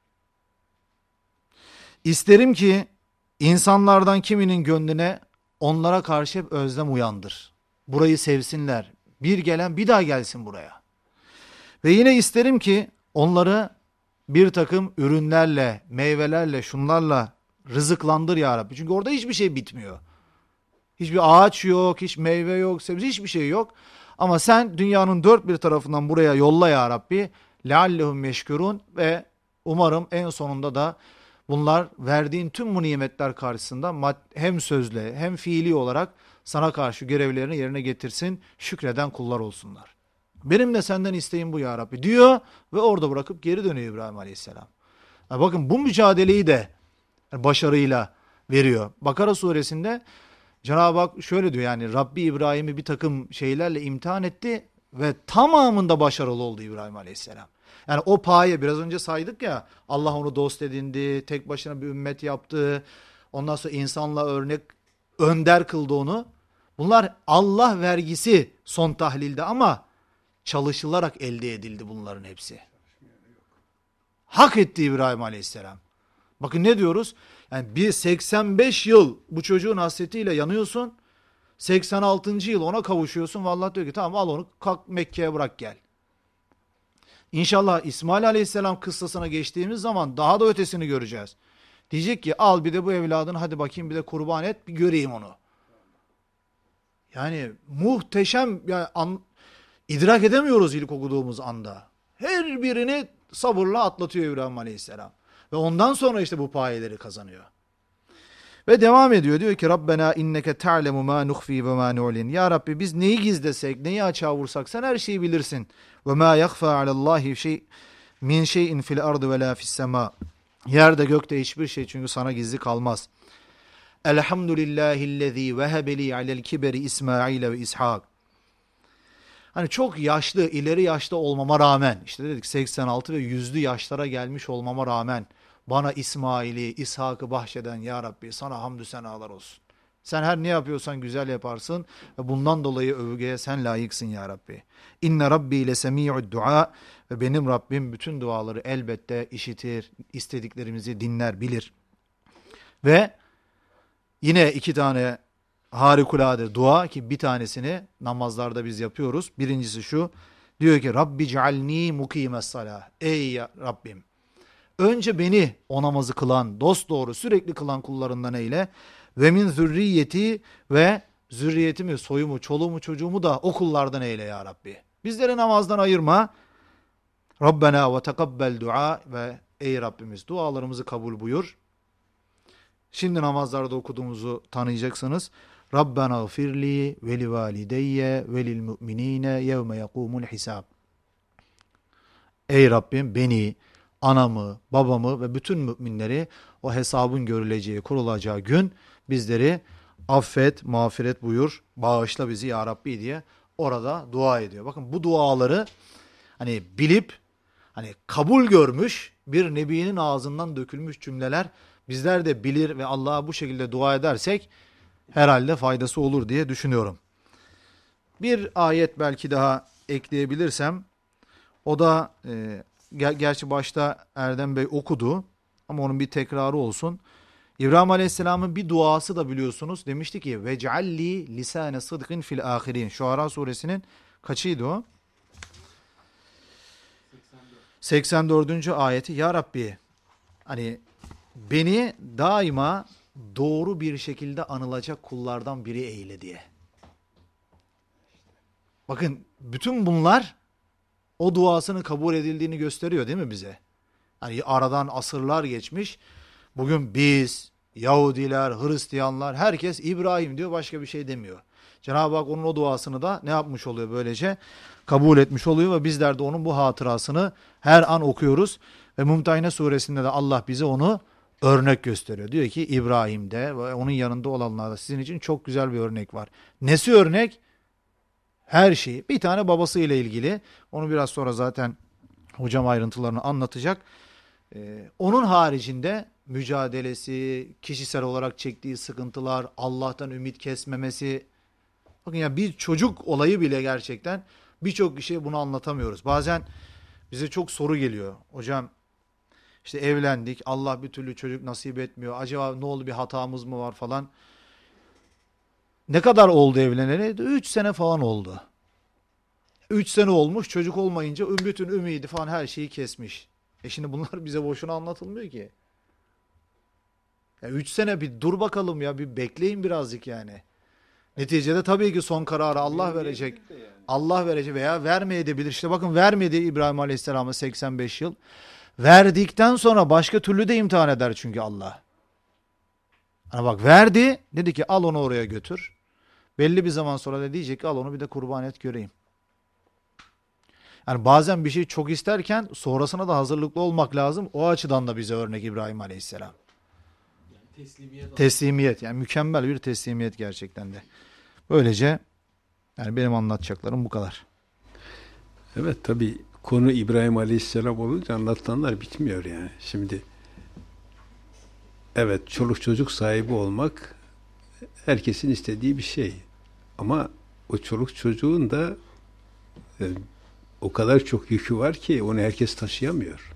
İsterim ki insanlardan kiminin gönlüne onlara karşı hep özlem uyandır. Burayı sevsinler. Bir gelen bir daha gelsin buraya. Ve yine isterim ki onları bir takım ürünlerle, meyvelerle, şunlarla rızıklandır ya Rabbi. Çünkü orada hiçbir şey bitmiyor. Hiçbir ağaç yok, hiç meyve yok, sebze, hiçbir şey yok. Ama sen dünyanın dört bir tarafından buraya yolla ya Rabbi. Leallehum yeşkurun ve umarım en sonunda da bunlar verdiğin tüm bu nimetler karşısında hem sözle hem fiili olarak sana karşı görevlerini yerine getirsin, şükreden kullar olsunlar. Benim de senden isteğim bu ya Rabbi diyor ve orada bırakıp geri dönüyor İbrahim Aleyhisselam. Yani bakın bu mücadeleyi de başarıyla veriyor. Bakara suresinde Cenab-ı Hak şöyle diyor, yani Rabbi İbrahim'i bir takım şeylerle imtihan etti ve tamamında başarılı oldu İbrahim Aleyhisselam. Yani o paye biraz önce saydık ya, Allah onu dost edindi, tek başına bir ümmet yaptı, ondan sonra insanla örnek önder kıldı onu. Bunlar Allah vergisi son tahlilde ama çalışılarak elde edildi bunların hepsi. Hak etti İbrahim Aleyhisselam. Bakın ne diyoruz? Yani bir seksen beş yıl bu çocuğun hasretiyle yanıyorsun, seksen altıncı yıl ona kavuşuyorsun ve Allah diyor ki tamam al onu, kalk Mekke'ye bırak gel. İnşallah İsmail Aleyhisselam kıssasına geçtiğimiz zaman daha da ötesini göreceğiz. Diyecek ki al bir de bu evladını hadi bakayım bir de kurban et, bir göreyim onu. Yani muhteşem, yani an, idrak edemiyoruz ilk okuduğumuz anda. Her birini sabırla atlatıyor İbrahim Aleyhisselam. Ve ondan sonra işte bu payeleri kazanıyor. Ve devam ediyor, diyor ki Rabbena inneke ta'lemu ma nukhfi ve ma nu'lin. Ya Rabbi biz neyi gizlesek, neyi açığa vursak sen her şeyi bilirsin. Ve ma yakhfa alallahi şey min şeyin fil ardı ve la fis sema. Yerde gökte hiçbir şey çünkü sana gizli kalmaz. Elhamdülillahillezî vehebeli alel kiberi İsmail ve İshak. Hani çok yaşlı, ileri yaşta olmama rağmen, işte dedik seksen altı ve yüzlü yaşlara gelmiş olmama rağmen bana İsmail'i, İshak'ı bahşeden ya Rabbi sana hamdü senalar olsun. Sen her ne yapıyorsan güzel yaparsın ve bundan dolayı övgüye sen layıksın ya Rabbi. İnne Rabbi le semi'ud dua ve benim Rabbim bütün duaları elbette işitir, istediklerimizi dinler, bilir. Ve yine iki tane harikulade dua ki bir tanesini namazlarda biz yapıyoruz. Birincisi şu. Diyor ki Rabbi cealni mukimes salah. Ey ya Rabbim. Önce beni o namazı kılan, dosdoğru sürekli kılan kullarından eyle. Ve min zürriyeti ve zürriyetimi, soyumu, çoluğumu, çocuğumu da o kullardan eyle ya Rabbi. Bizleri namazdan ayırma. Rabbena ve tekabbel dua ve ey Rabbimiz dualarımızı kabul buyur. Şimdi namazlarda okuduğumuzu tanıyacaksınız. Rabbena gfirli ve li valideyye ve lil mu'minine yevme yekumul hisab. Ey Rabbim beni, anamı, babamı ve bütün müminleri o hesabın görüleceği, kurulacağı gün bizleri affet, mağfiret buyur, bağışla bizi ya Rabbi diye orada dua ediyor. Bakın bu duaları hani bilip hani kabul görmüş bir nebinin ağzından dökülmüş cümleler bizler de bilir ve Allah'a bu şekilde dua edersek herhalde faydası olur diye düşünüyorum. Bir ayet belki daha ekleyebilirsem o da e, ger gerçi başta Erdem Bey okudu ama onun bir tekrarı olsun. İbrahim Aleyhisselam'ın bir duası da biliyorsunuz demişti ki vec'alli lisane sıdkın fil ahirin. Şuara suresinin kaçıydı o? seksen dördüncü ayeti. Ya Rabbi hani beni daima doğru bir şekilde anılacak kullardan biri eyle diye. Bakın bütün bunlar o duasının kabul edildiğini gösteriyor değil mi bize? Hani aradan asırlar geçmiş. Bugün biz, Yahudiler, Hristiyanlar herkes İbrahim diyor, başka bir şey demiyor. Cenab-ı Hak onun o duasını da ne yapmış oluyor böylece? Kabul etmiş oluyor ve bizler de onun bu hatırasını her an okuyoruz. Ve Mumtehine suresinde de Allah bize onu örnek gösteriyor. Diyor ki İbrahim'de ve onun yanında olanlarda sizin için çok güzel bir örnek var. Nesi örnek? Her şeyi. Bir tane babası ile ilgili. Onu biraz sonra zaten hocam ayrıntılarını anlatacak. Ee, onun haricinde mücadelesi, kişisel olarak çektiği sıkıntılar, Allah'tan ümit kesmemesi. Bakın ya bir çocuk olayı bile gerçekten birçok kişiye bunu anlatamıyoruz. Bazen bize çok soru geliyor. Hocam işte evlendik, Allah bir türlü çocuk nasip etmiyor. Acaba ne oldu, bir hatamız mı var falan. Ne kadar oldu evleneli? Üç sene falan oldu. Üç sene olmuş, çocuk olmayınca bütün ümidi falan her şeyi kesmiş. E şimdi bunlar bize boşuna anlatılmıyor ki. Ya üç sene bir dur bakalım ya, bir bekleyin birazcık yani. Neticede tabii ki son kararı Allah verecek. Allah verecek veya vermeyebilir. İşte bakın vermedi İbrahim Aleyhisselam'a seksen beş yıl. Verdikten sonra başka türlü de imtihan eder çünkü Allah. Hani bak verdi, dedi ki al onu oraya götür. Belli bir zaman sonra da diyecek ki al onu bir de kurban et göreyim. Yani bazen bir şey çok isterken sonrasına da hazırlıklı olmak lazım. O açıdan da bize örnek İbrahim Aleyhisselam. Yani teslimiyet. Teslimiyet yani mükemmel bir teslimiyet gerçekten de. Böylece yani benim anlatacaklarım bu kadar. Evet tabii konu İbrahim Aleyhisselam olunca anlatılanlar bitmiyor yani. Şimdi evet çoluk çocuk sahibi olmak herkesin istediği bir şey. Ama o çoluk çocuğun da e, o kadar çok yükü var ki onu herkes taşıyamıyor.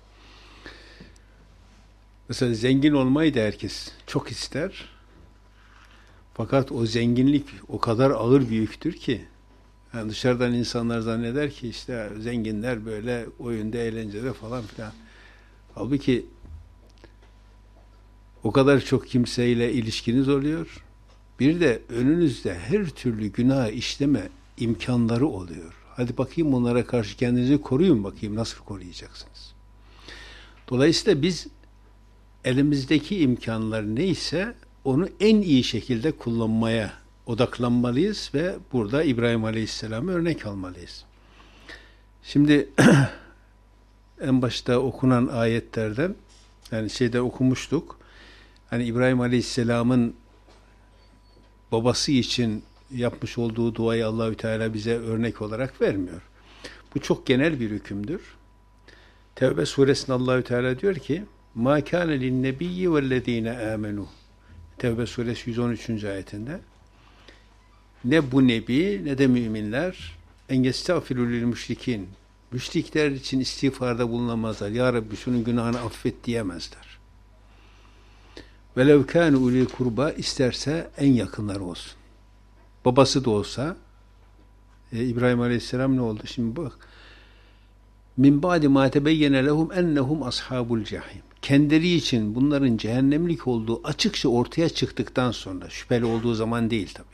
Mesela zengin olmayı da herkes çok ister. Fakat o zenginlik o kadar ağır bir yüktür ki yani dışarıdan insanlar zanneder ki işte zenginler böyle oyunda, eğlencede falan filan. Halbuki o kadar çok kimseyle ilişkiniz oluyor. Bir de önünüzde her türlü günah işleme imkanları oluyor. Hadi bakayım bunlara karşı kendinizi koruyun bakayım nasıl koruyacaksınız. Dolayısıyla biz elimizdeki imkanlar neyse onu en iyi şekilde kullanmaya odaklanmalıyız ve burada İbrahim Aleyhisselam'ı örnek almalıyız. Şimdi en başta okunan ayetlerden yani şeyde okumuştuk. Hani İbrahim Aleyhisselam'ın babası için yapmış olduğu duayı Allahü Teala bize örnek olarak vermiyor. Bu çok genel bir hükümdür. Tevbe suresinde Allahü Teala diyor ki: "Ma kana lin-nebiyyi vellezine amenu." Tevbe suresi yüz on üçüncü ayetinde ne bu nebi ne de müminler en yestağfiru lil müşrikin. Müşrikler için istiğfarda bulunamazlar. Ya Rabbi şunun günahını affet diyemezler. Velev kâne ulî kurba, isterse en yakınları olsun. Babası da olsa e, İbrahim Aleyhisselam ne oldu? Şimdi bak. Min ba'di ma tebeyyene lehum ennehum ashabul cehim. Kendileri için bunların cehennemlik olduğu açıkça ortaya çıktıktan sonra, şüpheli olduğu zaman değil tabi.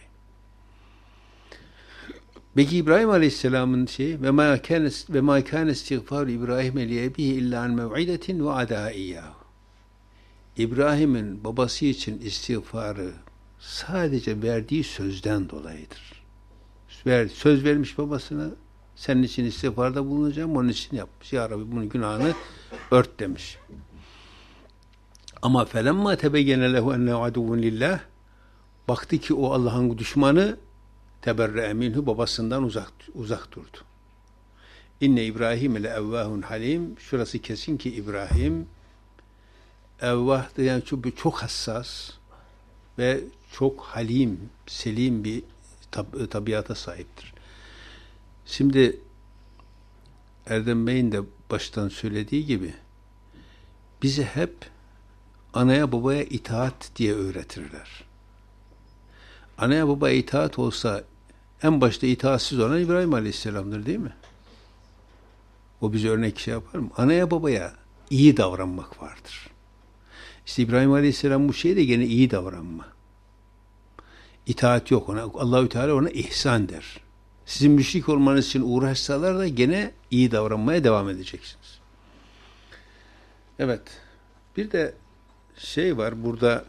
Peki İbrahim Aleyhisselam'ın şeyi ve ma kana ve ma kana istiğfar İbrahim li ebihi illa an mev'idetin ve ada iyyahu. İbrahim'in babası için istiğfarı sadece verdiği sözden dolayıdır. Söz vermiş babasına, senin için istiğfarda bulunacağım, onun için yapmış. Ya Rabbi bunun günahını ört demiş. Ama felemma tebeyyene lehu ennehu aduvun lillah, baktı ki o Allah'ın düşmanı, teberre'e minhu, babasından uzak uzak durdu. İnne İbrahim ile evvahun halim, şurası kesin ki İbrahim evvah, yani çok, çok hassas ve çok halim, selim bir tab- tabiata sahiptir. Şimdi Erdem Bey'in de baştan söylediği gibi bizi hep anaya babaya itaat diye öğretirler. Anaya babaya itaat olsa en başta itaatsiz olan İbrahim Aleyhisselam'dır değil mi? O bize örnek şey yapar mı? Anaya babaya iyi davranmak vardır. İşte İbrahim Aleyhisselam bu şey de gene iyi davranma. İtaat yok ona. Allahü Teala ona ihsan der. Sizin müşrik olmanız için uğraşsalar da gene iyi davranmaya devam edeceksiniz. Evet. Bir de şey var burada,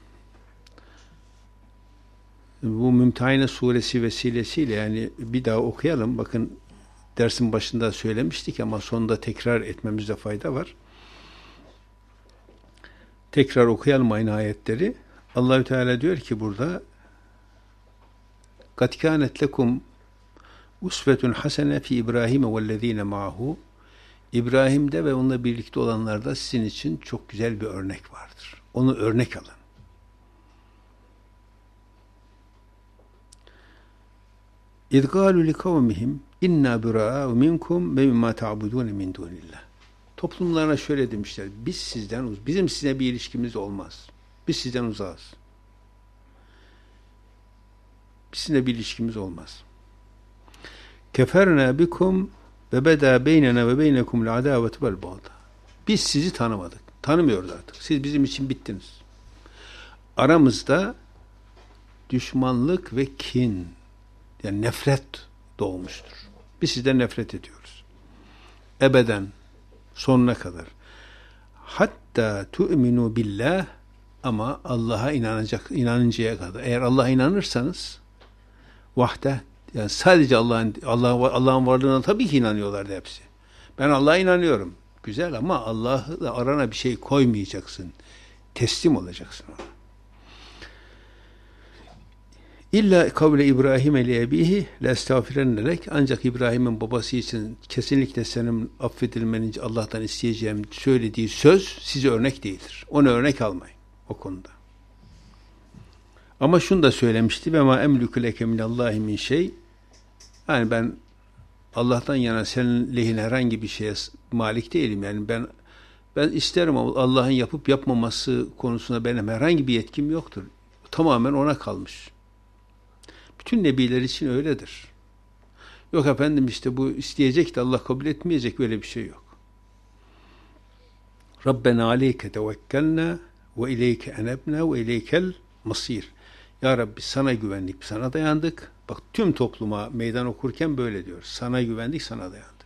bu Mümtehine suresi vesilesiyle, yani bir daha okuyalım. Bakın dersin başında söylemiştik ama sonunda tekrar etmemizde fayda var. Tekrar okuyalım aynı ayetleri. Allahü Teala diyor ki burada قَدْ كَانَتْ لَكُمْ usvetun hasene fi İbrahim vellezine ma'hu. İbrahim'de ve onunla birlikte olanlarda sizin için çok güzel bir örnek vardır. Onu örnek alın. İzgalu li kavmihim inna buraa'u minkum ve mimma ta'budun min dunillah. Toplumlarına şöyle demişler: biz sizden uz, bizim sizinle bir ilişkimiz olmaz. Biz sizden uzağız. Sizinle bir ilişkimiz olmaz. Keferna bikum ve beda beynena ve beynekumul adavetu vel bağda. Biz sizi tanımadık. Tanımıyoruz artık. Siz bizim için bittiniz. Aramızda düşmanlık ve kin, yani nefret doğmuştur. Biz sizden nefret ediyoruz. Ebeden, sonuna kadar. Hatta tu'minu billah, ama Allah'a inanacak, inanıncaya kadar. Eğer Allah'a inanırsanız vahde, yani sadece Allah'ın Allah Allah'ın varlığına tabii ki inanıyorlardı hepsi. Ben Allah'a inanıyorum. Güzel, ama Allah'la arana bir şey koymayacaksın. Teslim olacaksın ona. İlla kavle İbrahim li ebihi la estağfirenne lek. Ancak İbrahim'in babası için kesinlikle senin affedilmeni Allah'tan isteyeceğim söylediği söz size örnek değildir. Onu örnek almayın o konuda. Ama şunu da söylemişti: ve ma emliku leke minallahi min şey. Yani ben Allah'tan yana senin lehine herhangi bir şeye malik değilim. Yani ben ben isterim ama Allah'ın yapıp yapmaması konusunda benim herhangi bir yetkim yoktur. Tamamen ona kalmış. Bütün nebiler için öyledir. Yok efendim işte bu isteyecek de Allah kabul etmeyecek, böyle bir şey yok. Rabbena aleyke tevekkelna ve ileyke enebna ve ileykel masir. Ya Rabbi sana güvendik, sana dayandık. Bak tüm topluma meydan okurken böyle diyor. Sana güvendik, sana dayandık.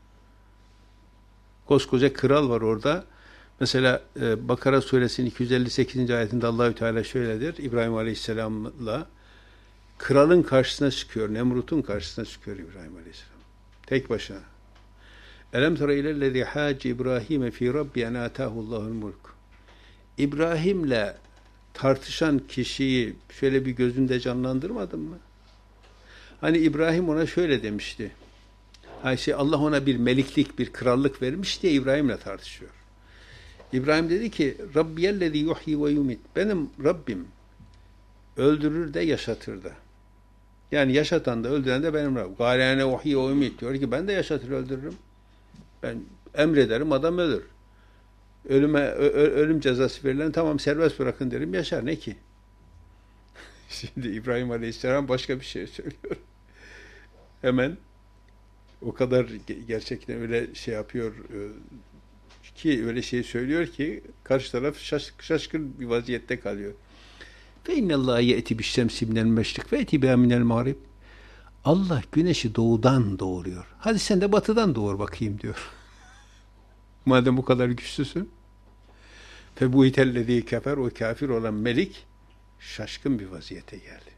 Koskoca kral var orada. Mesela e, Bakara suresinin iki yüz elli sekizinci ayetinde Allahü Teala şöyledir: İbrahim Aleyhisselam'la kralın karşısına çıkıyor, Nemrut'un karşısına çıkıyor İbrahim Aleyhisselam. Tek başına. Elem tera ilellezî hâce İbrahim fî rabbi en âtâhullâhul mulk. İbrahim'le tartışan kişiyi şöyle bir gözünde canlandırmadın mı? Hani İbrahim ona şöyle demişti. Hani şey, Allah ona bir meliklik, bir krallık vermiş diye İbrahim'le tartışıyor. İbrahim dedi ki: Rabbiyellezî yuhyi ve yumit. Benim Rabbim öldürür de yaşatır da. Yani yaşatan da öldüren de benim Rabbim. Gâlâne uhyi ve yumit. Diyor ki ben de yaşatır öldürürüm. Ben emrederim, adam ölür. Ölüme ö- ölüm cezası verilen tamam serbest bırakın derim yaşar ne ki? Şimdi İbrahim Aleyhisselam başka bir şey söylüyor. Hemen o kadar gerçekten öyle şey yapıyor ki öyle şey söylüyor ki karşı taraf şaş, şaşkın bir vaziyette kalıyor. Fe innallâhe ye'ti biş-şemsi minel meşrik ve eti biha minel mağrib. Allah güneşi doğudan doğuruyor. Hadi sen de batıdan doğur bakayım diyor. Madem bu kadar güçlüsün. Fe bu itellezî kefer o kafir olan melik şaşkın bir vaziyete geldi.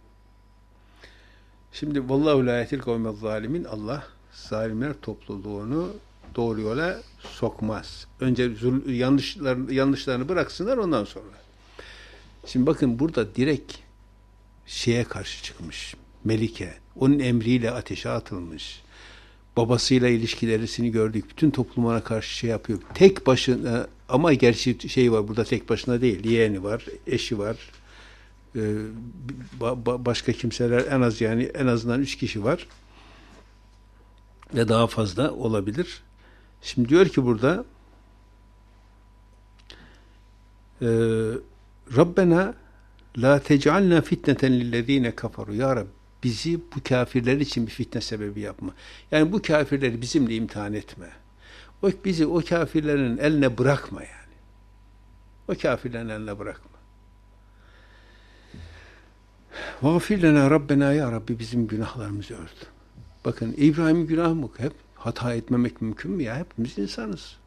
Şimdi vallahu la yehdil kavmez zalimin Allah zalimler topluluğunu doğru yola sokmaz. Önce yanlışlar, yanlışlarını bıraksınlar ondan sonra. Şimdi bakın burada direkt şeye karşı çıkmış. Melike. Onun emriyle ateşe atılmış. Babasıyla ilişkilerini gördük. Bütün toplumuna karşı şey yapıyor. Tek başına ama gerçi şey var burada tek başına değil. Yeğeni var, eşi var. Ee, ba- ba- başka kimseler en az yani en azından üç kişi var. Ve daha fazla olabilir. Şimdi diyor ki burada e, Rabbena la tec'alna fitneten lillezine kafaru. Ya Rabbi bizi bu kafirler için bir fitne sebebi yapma. Yani bu kafirleri bizimle imtihan etme. O bizi o kafirlerin eline bırakma yani. O kafirlerin eline bırakma. Vâfir lena Rabbena ya Rabbi bizim günahlarımızı ört. Bakın İbrahim'in günahı mı? Hep hata etmemek mümkün mü ya? Hepimiz insanız.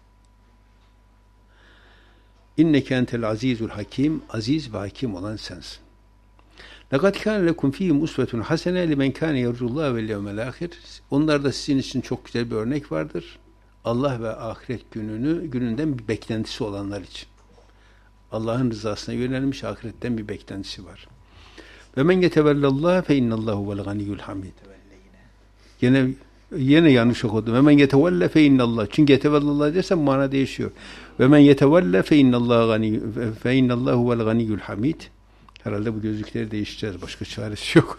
İnneke entel azizul hakim. Aziz ve hakim olan sensin. لَقَدْ كَانَ لَكُمْ ف۪يهِمْ اُسْوَةٌ حَسَنَةٌ لِمَنْ كَانَ يَرْجُ اللّٰهَ وَالْيَوْمَ الْآخِرِ. Onlarda sizin için çok güzel bir örnek vardır. Allah ve ahiret gününü gününden bir beklentisi olanlar için. Allah'ın rızasına yönelmiş ahiretten bir beklentisi var. Ve men yetevellallah fe innallahu vel ganiyyul hamid. Yine yine yanlış okudum. Ve men yetevelle fe innallah. Çünkü yetevellallah dersen mana değişiyor. Ve men yetevelle fe innallahu gani fe innallahu vel ganiyyul hamid. Herhalde bu gözlükleri değiştireceğiz. Başka çaresi yok.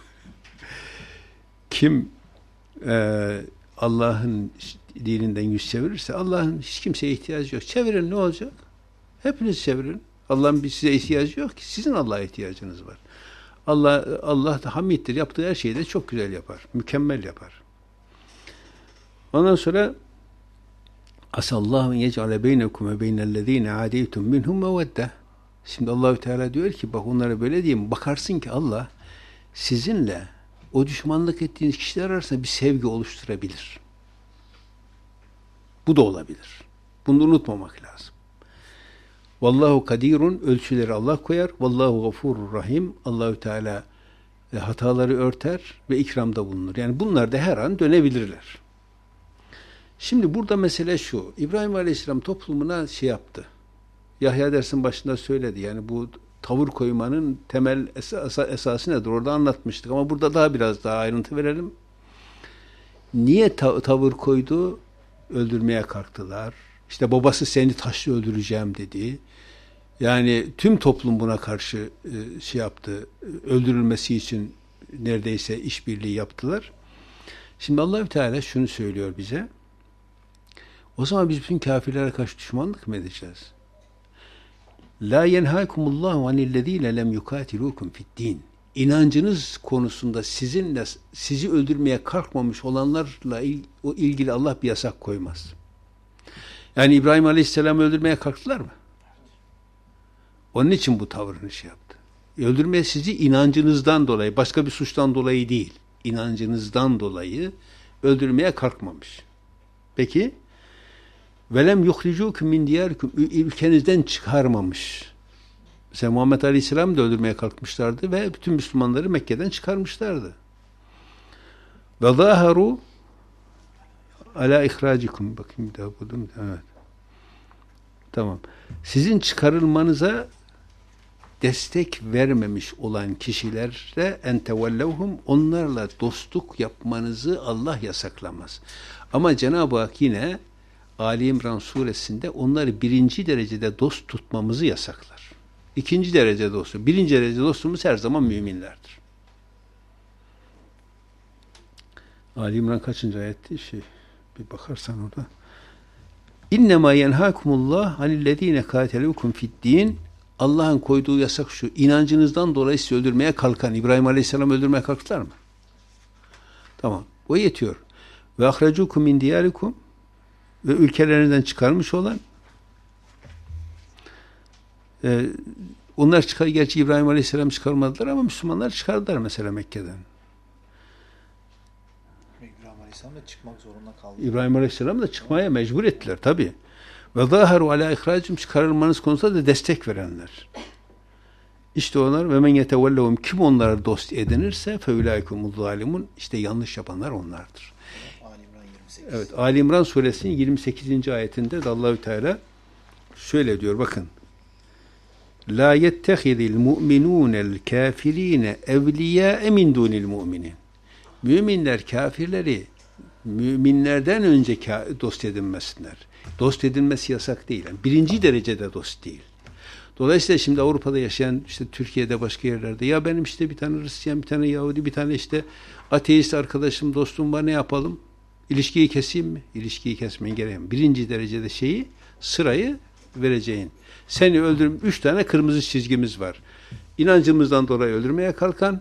Kim e, Allah'ın dininden yüz çevirirse Allah'ın hiç kimseye ihtiyacı yok. Çevirin ne olacak? Hepiniz çevirin. Allah'ın bir size ihtiyacı yok ki. Sizin Allah'a ihtiyacınız var. Allah Allah da hamiddir. Yaptığı her şeyi de çok güzel yapar. Mükemmel yapar. Ondan sonra asallahu en yec'ale beynekum ve beynellezine adeytum minhum mevedde. Şimdi Allahü Teala diyor ki bak onlara böyle diyeyim. Bakarsın ki Allah sizinle o düşmanlık ettiğiniz kişiler arasında bir sevgi oluşturabilir. Bu da olabilir. Bunu unutmamak lazım. Vallahu kadirun ölçüleri Allah koyar. Vallahu gafurur rahim. Allahü Teala e, hataları örter ve ikramda bulunur. Yani bunlar da her an dönebilirler. Şimdi burada mesele şu. İbrahim Aleyhisselam toplumuna şey yaptı. Yahya dersin başında söyledi. Yani bu tavır koymanın temel esas, esası nedir? Orada anlatmıştık. Ama burada daha biraz daha ayrıntı verelim. Niye ta- tavır koydu? Öldürmeye kalktılar. İşte babası seni taşla öldüreceğim dedi. Yani tüm toplum buna karşı e, şey yaptı. Öldürülmesi için neredeyse işbirliği yaptılar. Şimdi Allahü Teala şunu söylüyor bize. O zaman biz bütün kafirlere karşı düşmanlık mı edeceğiz? La yenhâkumullahu anillezîne lem yukâtilûkum fi'd-dîn. İnancınız konusunda sizinle sizi öldürmeye kalkmamış olanlarla il, o ilgili Allah bir yasak koymaz. Yani İbrahim Aleyhisselam'ı öldürmeye kalktılar mı? Onun için bu tavrını şey yaptı. Öldürmeye sizi inancınızdan dolayı, başka bir suçtan dolayı değil, inancınızdan dolayı öldürmeye kalkmamış. Peki, velem yuhricukum min diyarikum, ülkenizden çıkarmamış. Mesela Muhammed Aleyhisselam da öldürmeye kalkmışlardı ve bütün Müslümanları Mekke'den çıkarmışlardı. Ve zâharu ala ihracikum. Bakayım bir daha buldum. Evet. Tamam. Sizin çıkarılmanıza destek vermemiş olan kişilerle en tevellevhum, onlarla dostluk yapmanızı Allah yasaklamaz. Ama Cenab-ı Hak yine Ali İmran suresinde onları birinci derecede dost tutmamızı yasaklar. İkinci derece dostu. Birinci derece dostumuz her zaman müminlerdir. Ali İmran kaçıncı ayetti? Şey, bir bakarsan orada. İnnemâ yenhâkumullah anillezîne kâtelûkum fiddîn. Allah'ın koyduğu yasak şu. İnancınızdan dolayı sizi öldürmeye kalkan. İbrahim Aleyhisselam öldürmeye kalktılar mı? Tamam. O yetiyor. Ve ahrecûkum min diyârikum. Ve ülkelerinden çıkarmış olan e, onlar çıkar. Gerçi İbrahim Aleyhisselam çıkarmadılar ama Müslümanlar çıkardılar mesela Mekke'den. İbrahim Aleyhisselam da çıkmak zorunda kaldı. İbrahim Aleyhisselam da çıkmaya mecbur ettiler tabi. Ve zâheru alâ ihrâcim, çıkarılmanız konusunda da destek verenler. İşte onlar ve men yetevellehum, kim onlara dost edinirse feulâikumuz zâlimun, işte yanlış yapanlar onlardır. Ali İmran yirmi sekiz. Evet, Ali İmran suresinin yirmi sekizinci ayetinde de Allahü Teala şöyle diyor, bakın. La yettehidil mu'minûnel kâfirîne evliyâe min dûnil mu'minin. Müminler kafirleri müminlerden önce dost edinmesinler. Dost edinmesi yasak değil. Yani birinci derecede dost değil. Dolayısıyla şimdi Avrupa'da yaşayan, işte Türkiye'de, başka yerlerde, ya benim işte bir tane Hristiyan, bir tane Yahudi, bir tane işte ateist arkadaşım, dostum var, ne yapalım? İlişkiyi keseyim mi? İlişkiyi kesmeyin, gereğim. Birinci derecede şeyi, sırayı vereceğin. Seni öldürüm, üç tane kırmızı çizgimiz var. İnancımızdan dolayı öldürmeye kalkan,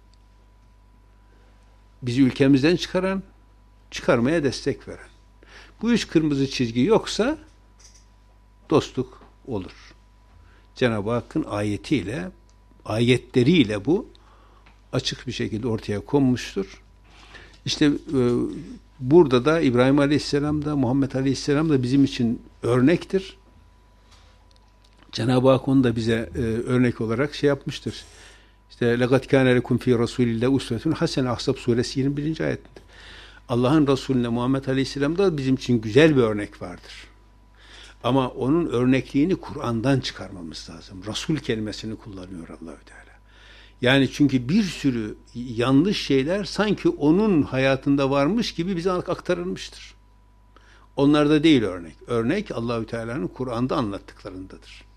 bizi ülkemizden çıkaran, çıkarmaya destek veren. Bu üç kırmızı çizgi yoksa dostluk olur. Cenab-ı Hakk'ın ayetiyle, ayetleriyle bu açık bir şekilde ortaya konmuştur. İşte e, burada da İbrahim Aleyhisselam da Muhammed Aleyhisselam da bizim için örnektir. Cenab-ı Hak onu da bize e, örnek olarak şey yapmıştır. İşte لَقَدْ كَانَ لَكُمْ ف۪ي رَسُولِ اللّٰهِ اُسْوَةٌ حَسَنَ Ahzab suresi yirmi birinci ayetinde. Allah'ın Resulüne Muhammed Aleyhisselam'da bizim için güzel bir örnek vardır. Ama onun örnekliğini Kur'an'dan çıkarmamız lazım. Resul kelimesini kullanıyor Allahü Teala. Yani çünkü bir sürü yanlış şeyler sanki onun hayatında varmış gibi bize aktarılmıştır. Onlarda değil örnek. Örnek Allahü Teala'nın Kur'an'da anlattıklarındadır.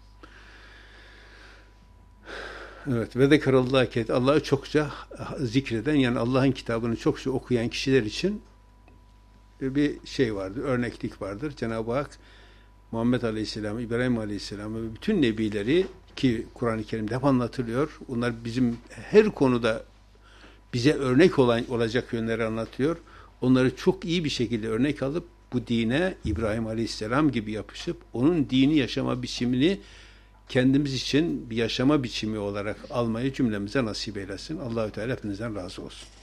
Evet, ve zekerallah ket, Allah'ı çokça zikreden, yani Allah'ın kitabını çokça okuyan kişiler için bir şey vardır, örneklik vardır. Cenab-ı Hak Muhammed Aleyhisselam, İbrahim Aleyhisselam ve bütün nebileri, ki Kur'an-ı Kerim'de hep anlatılıyor. Bunlar bizim her konuda bize örnek olan olacak yönleri anlatıyor. Onları çok iyi bir şekilde örnek alıp bu dine İbrahim Aleyhisselam gibi yapışıp onun dini yaşama biçimini kendimiz için bir yaşama biçimi olarak almayı cümlemize nasip eylesin. Allahü Teala hepinizden razı olsun.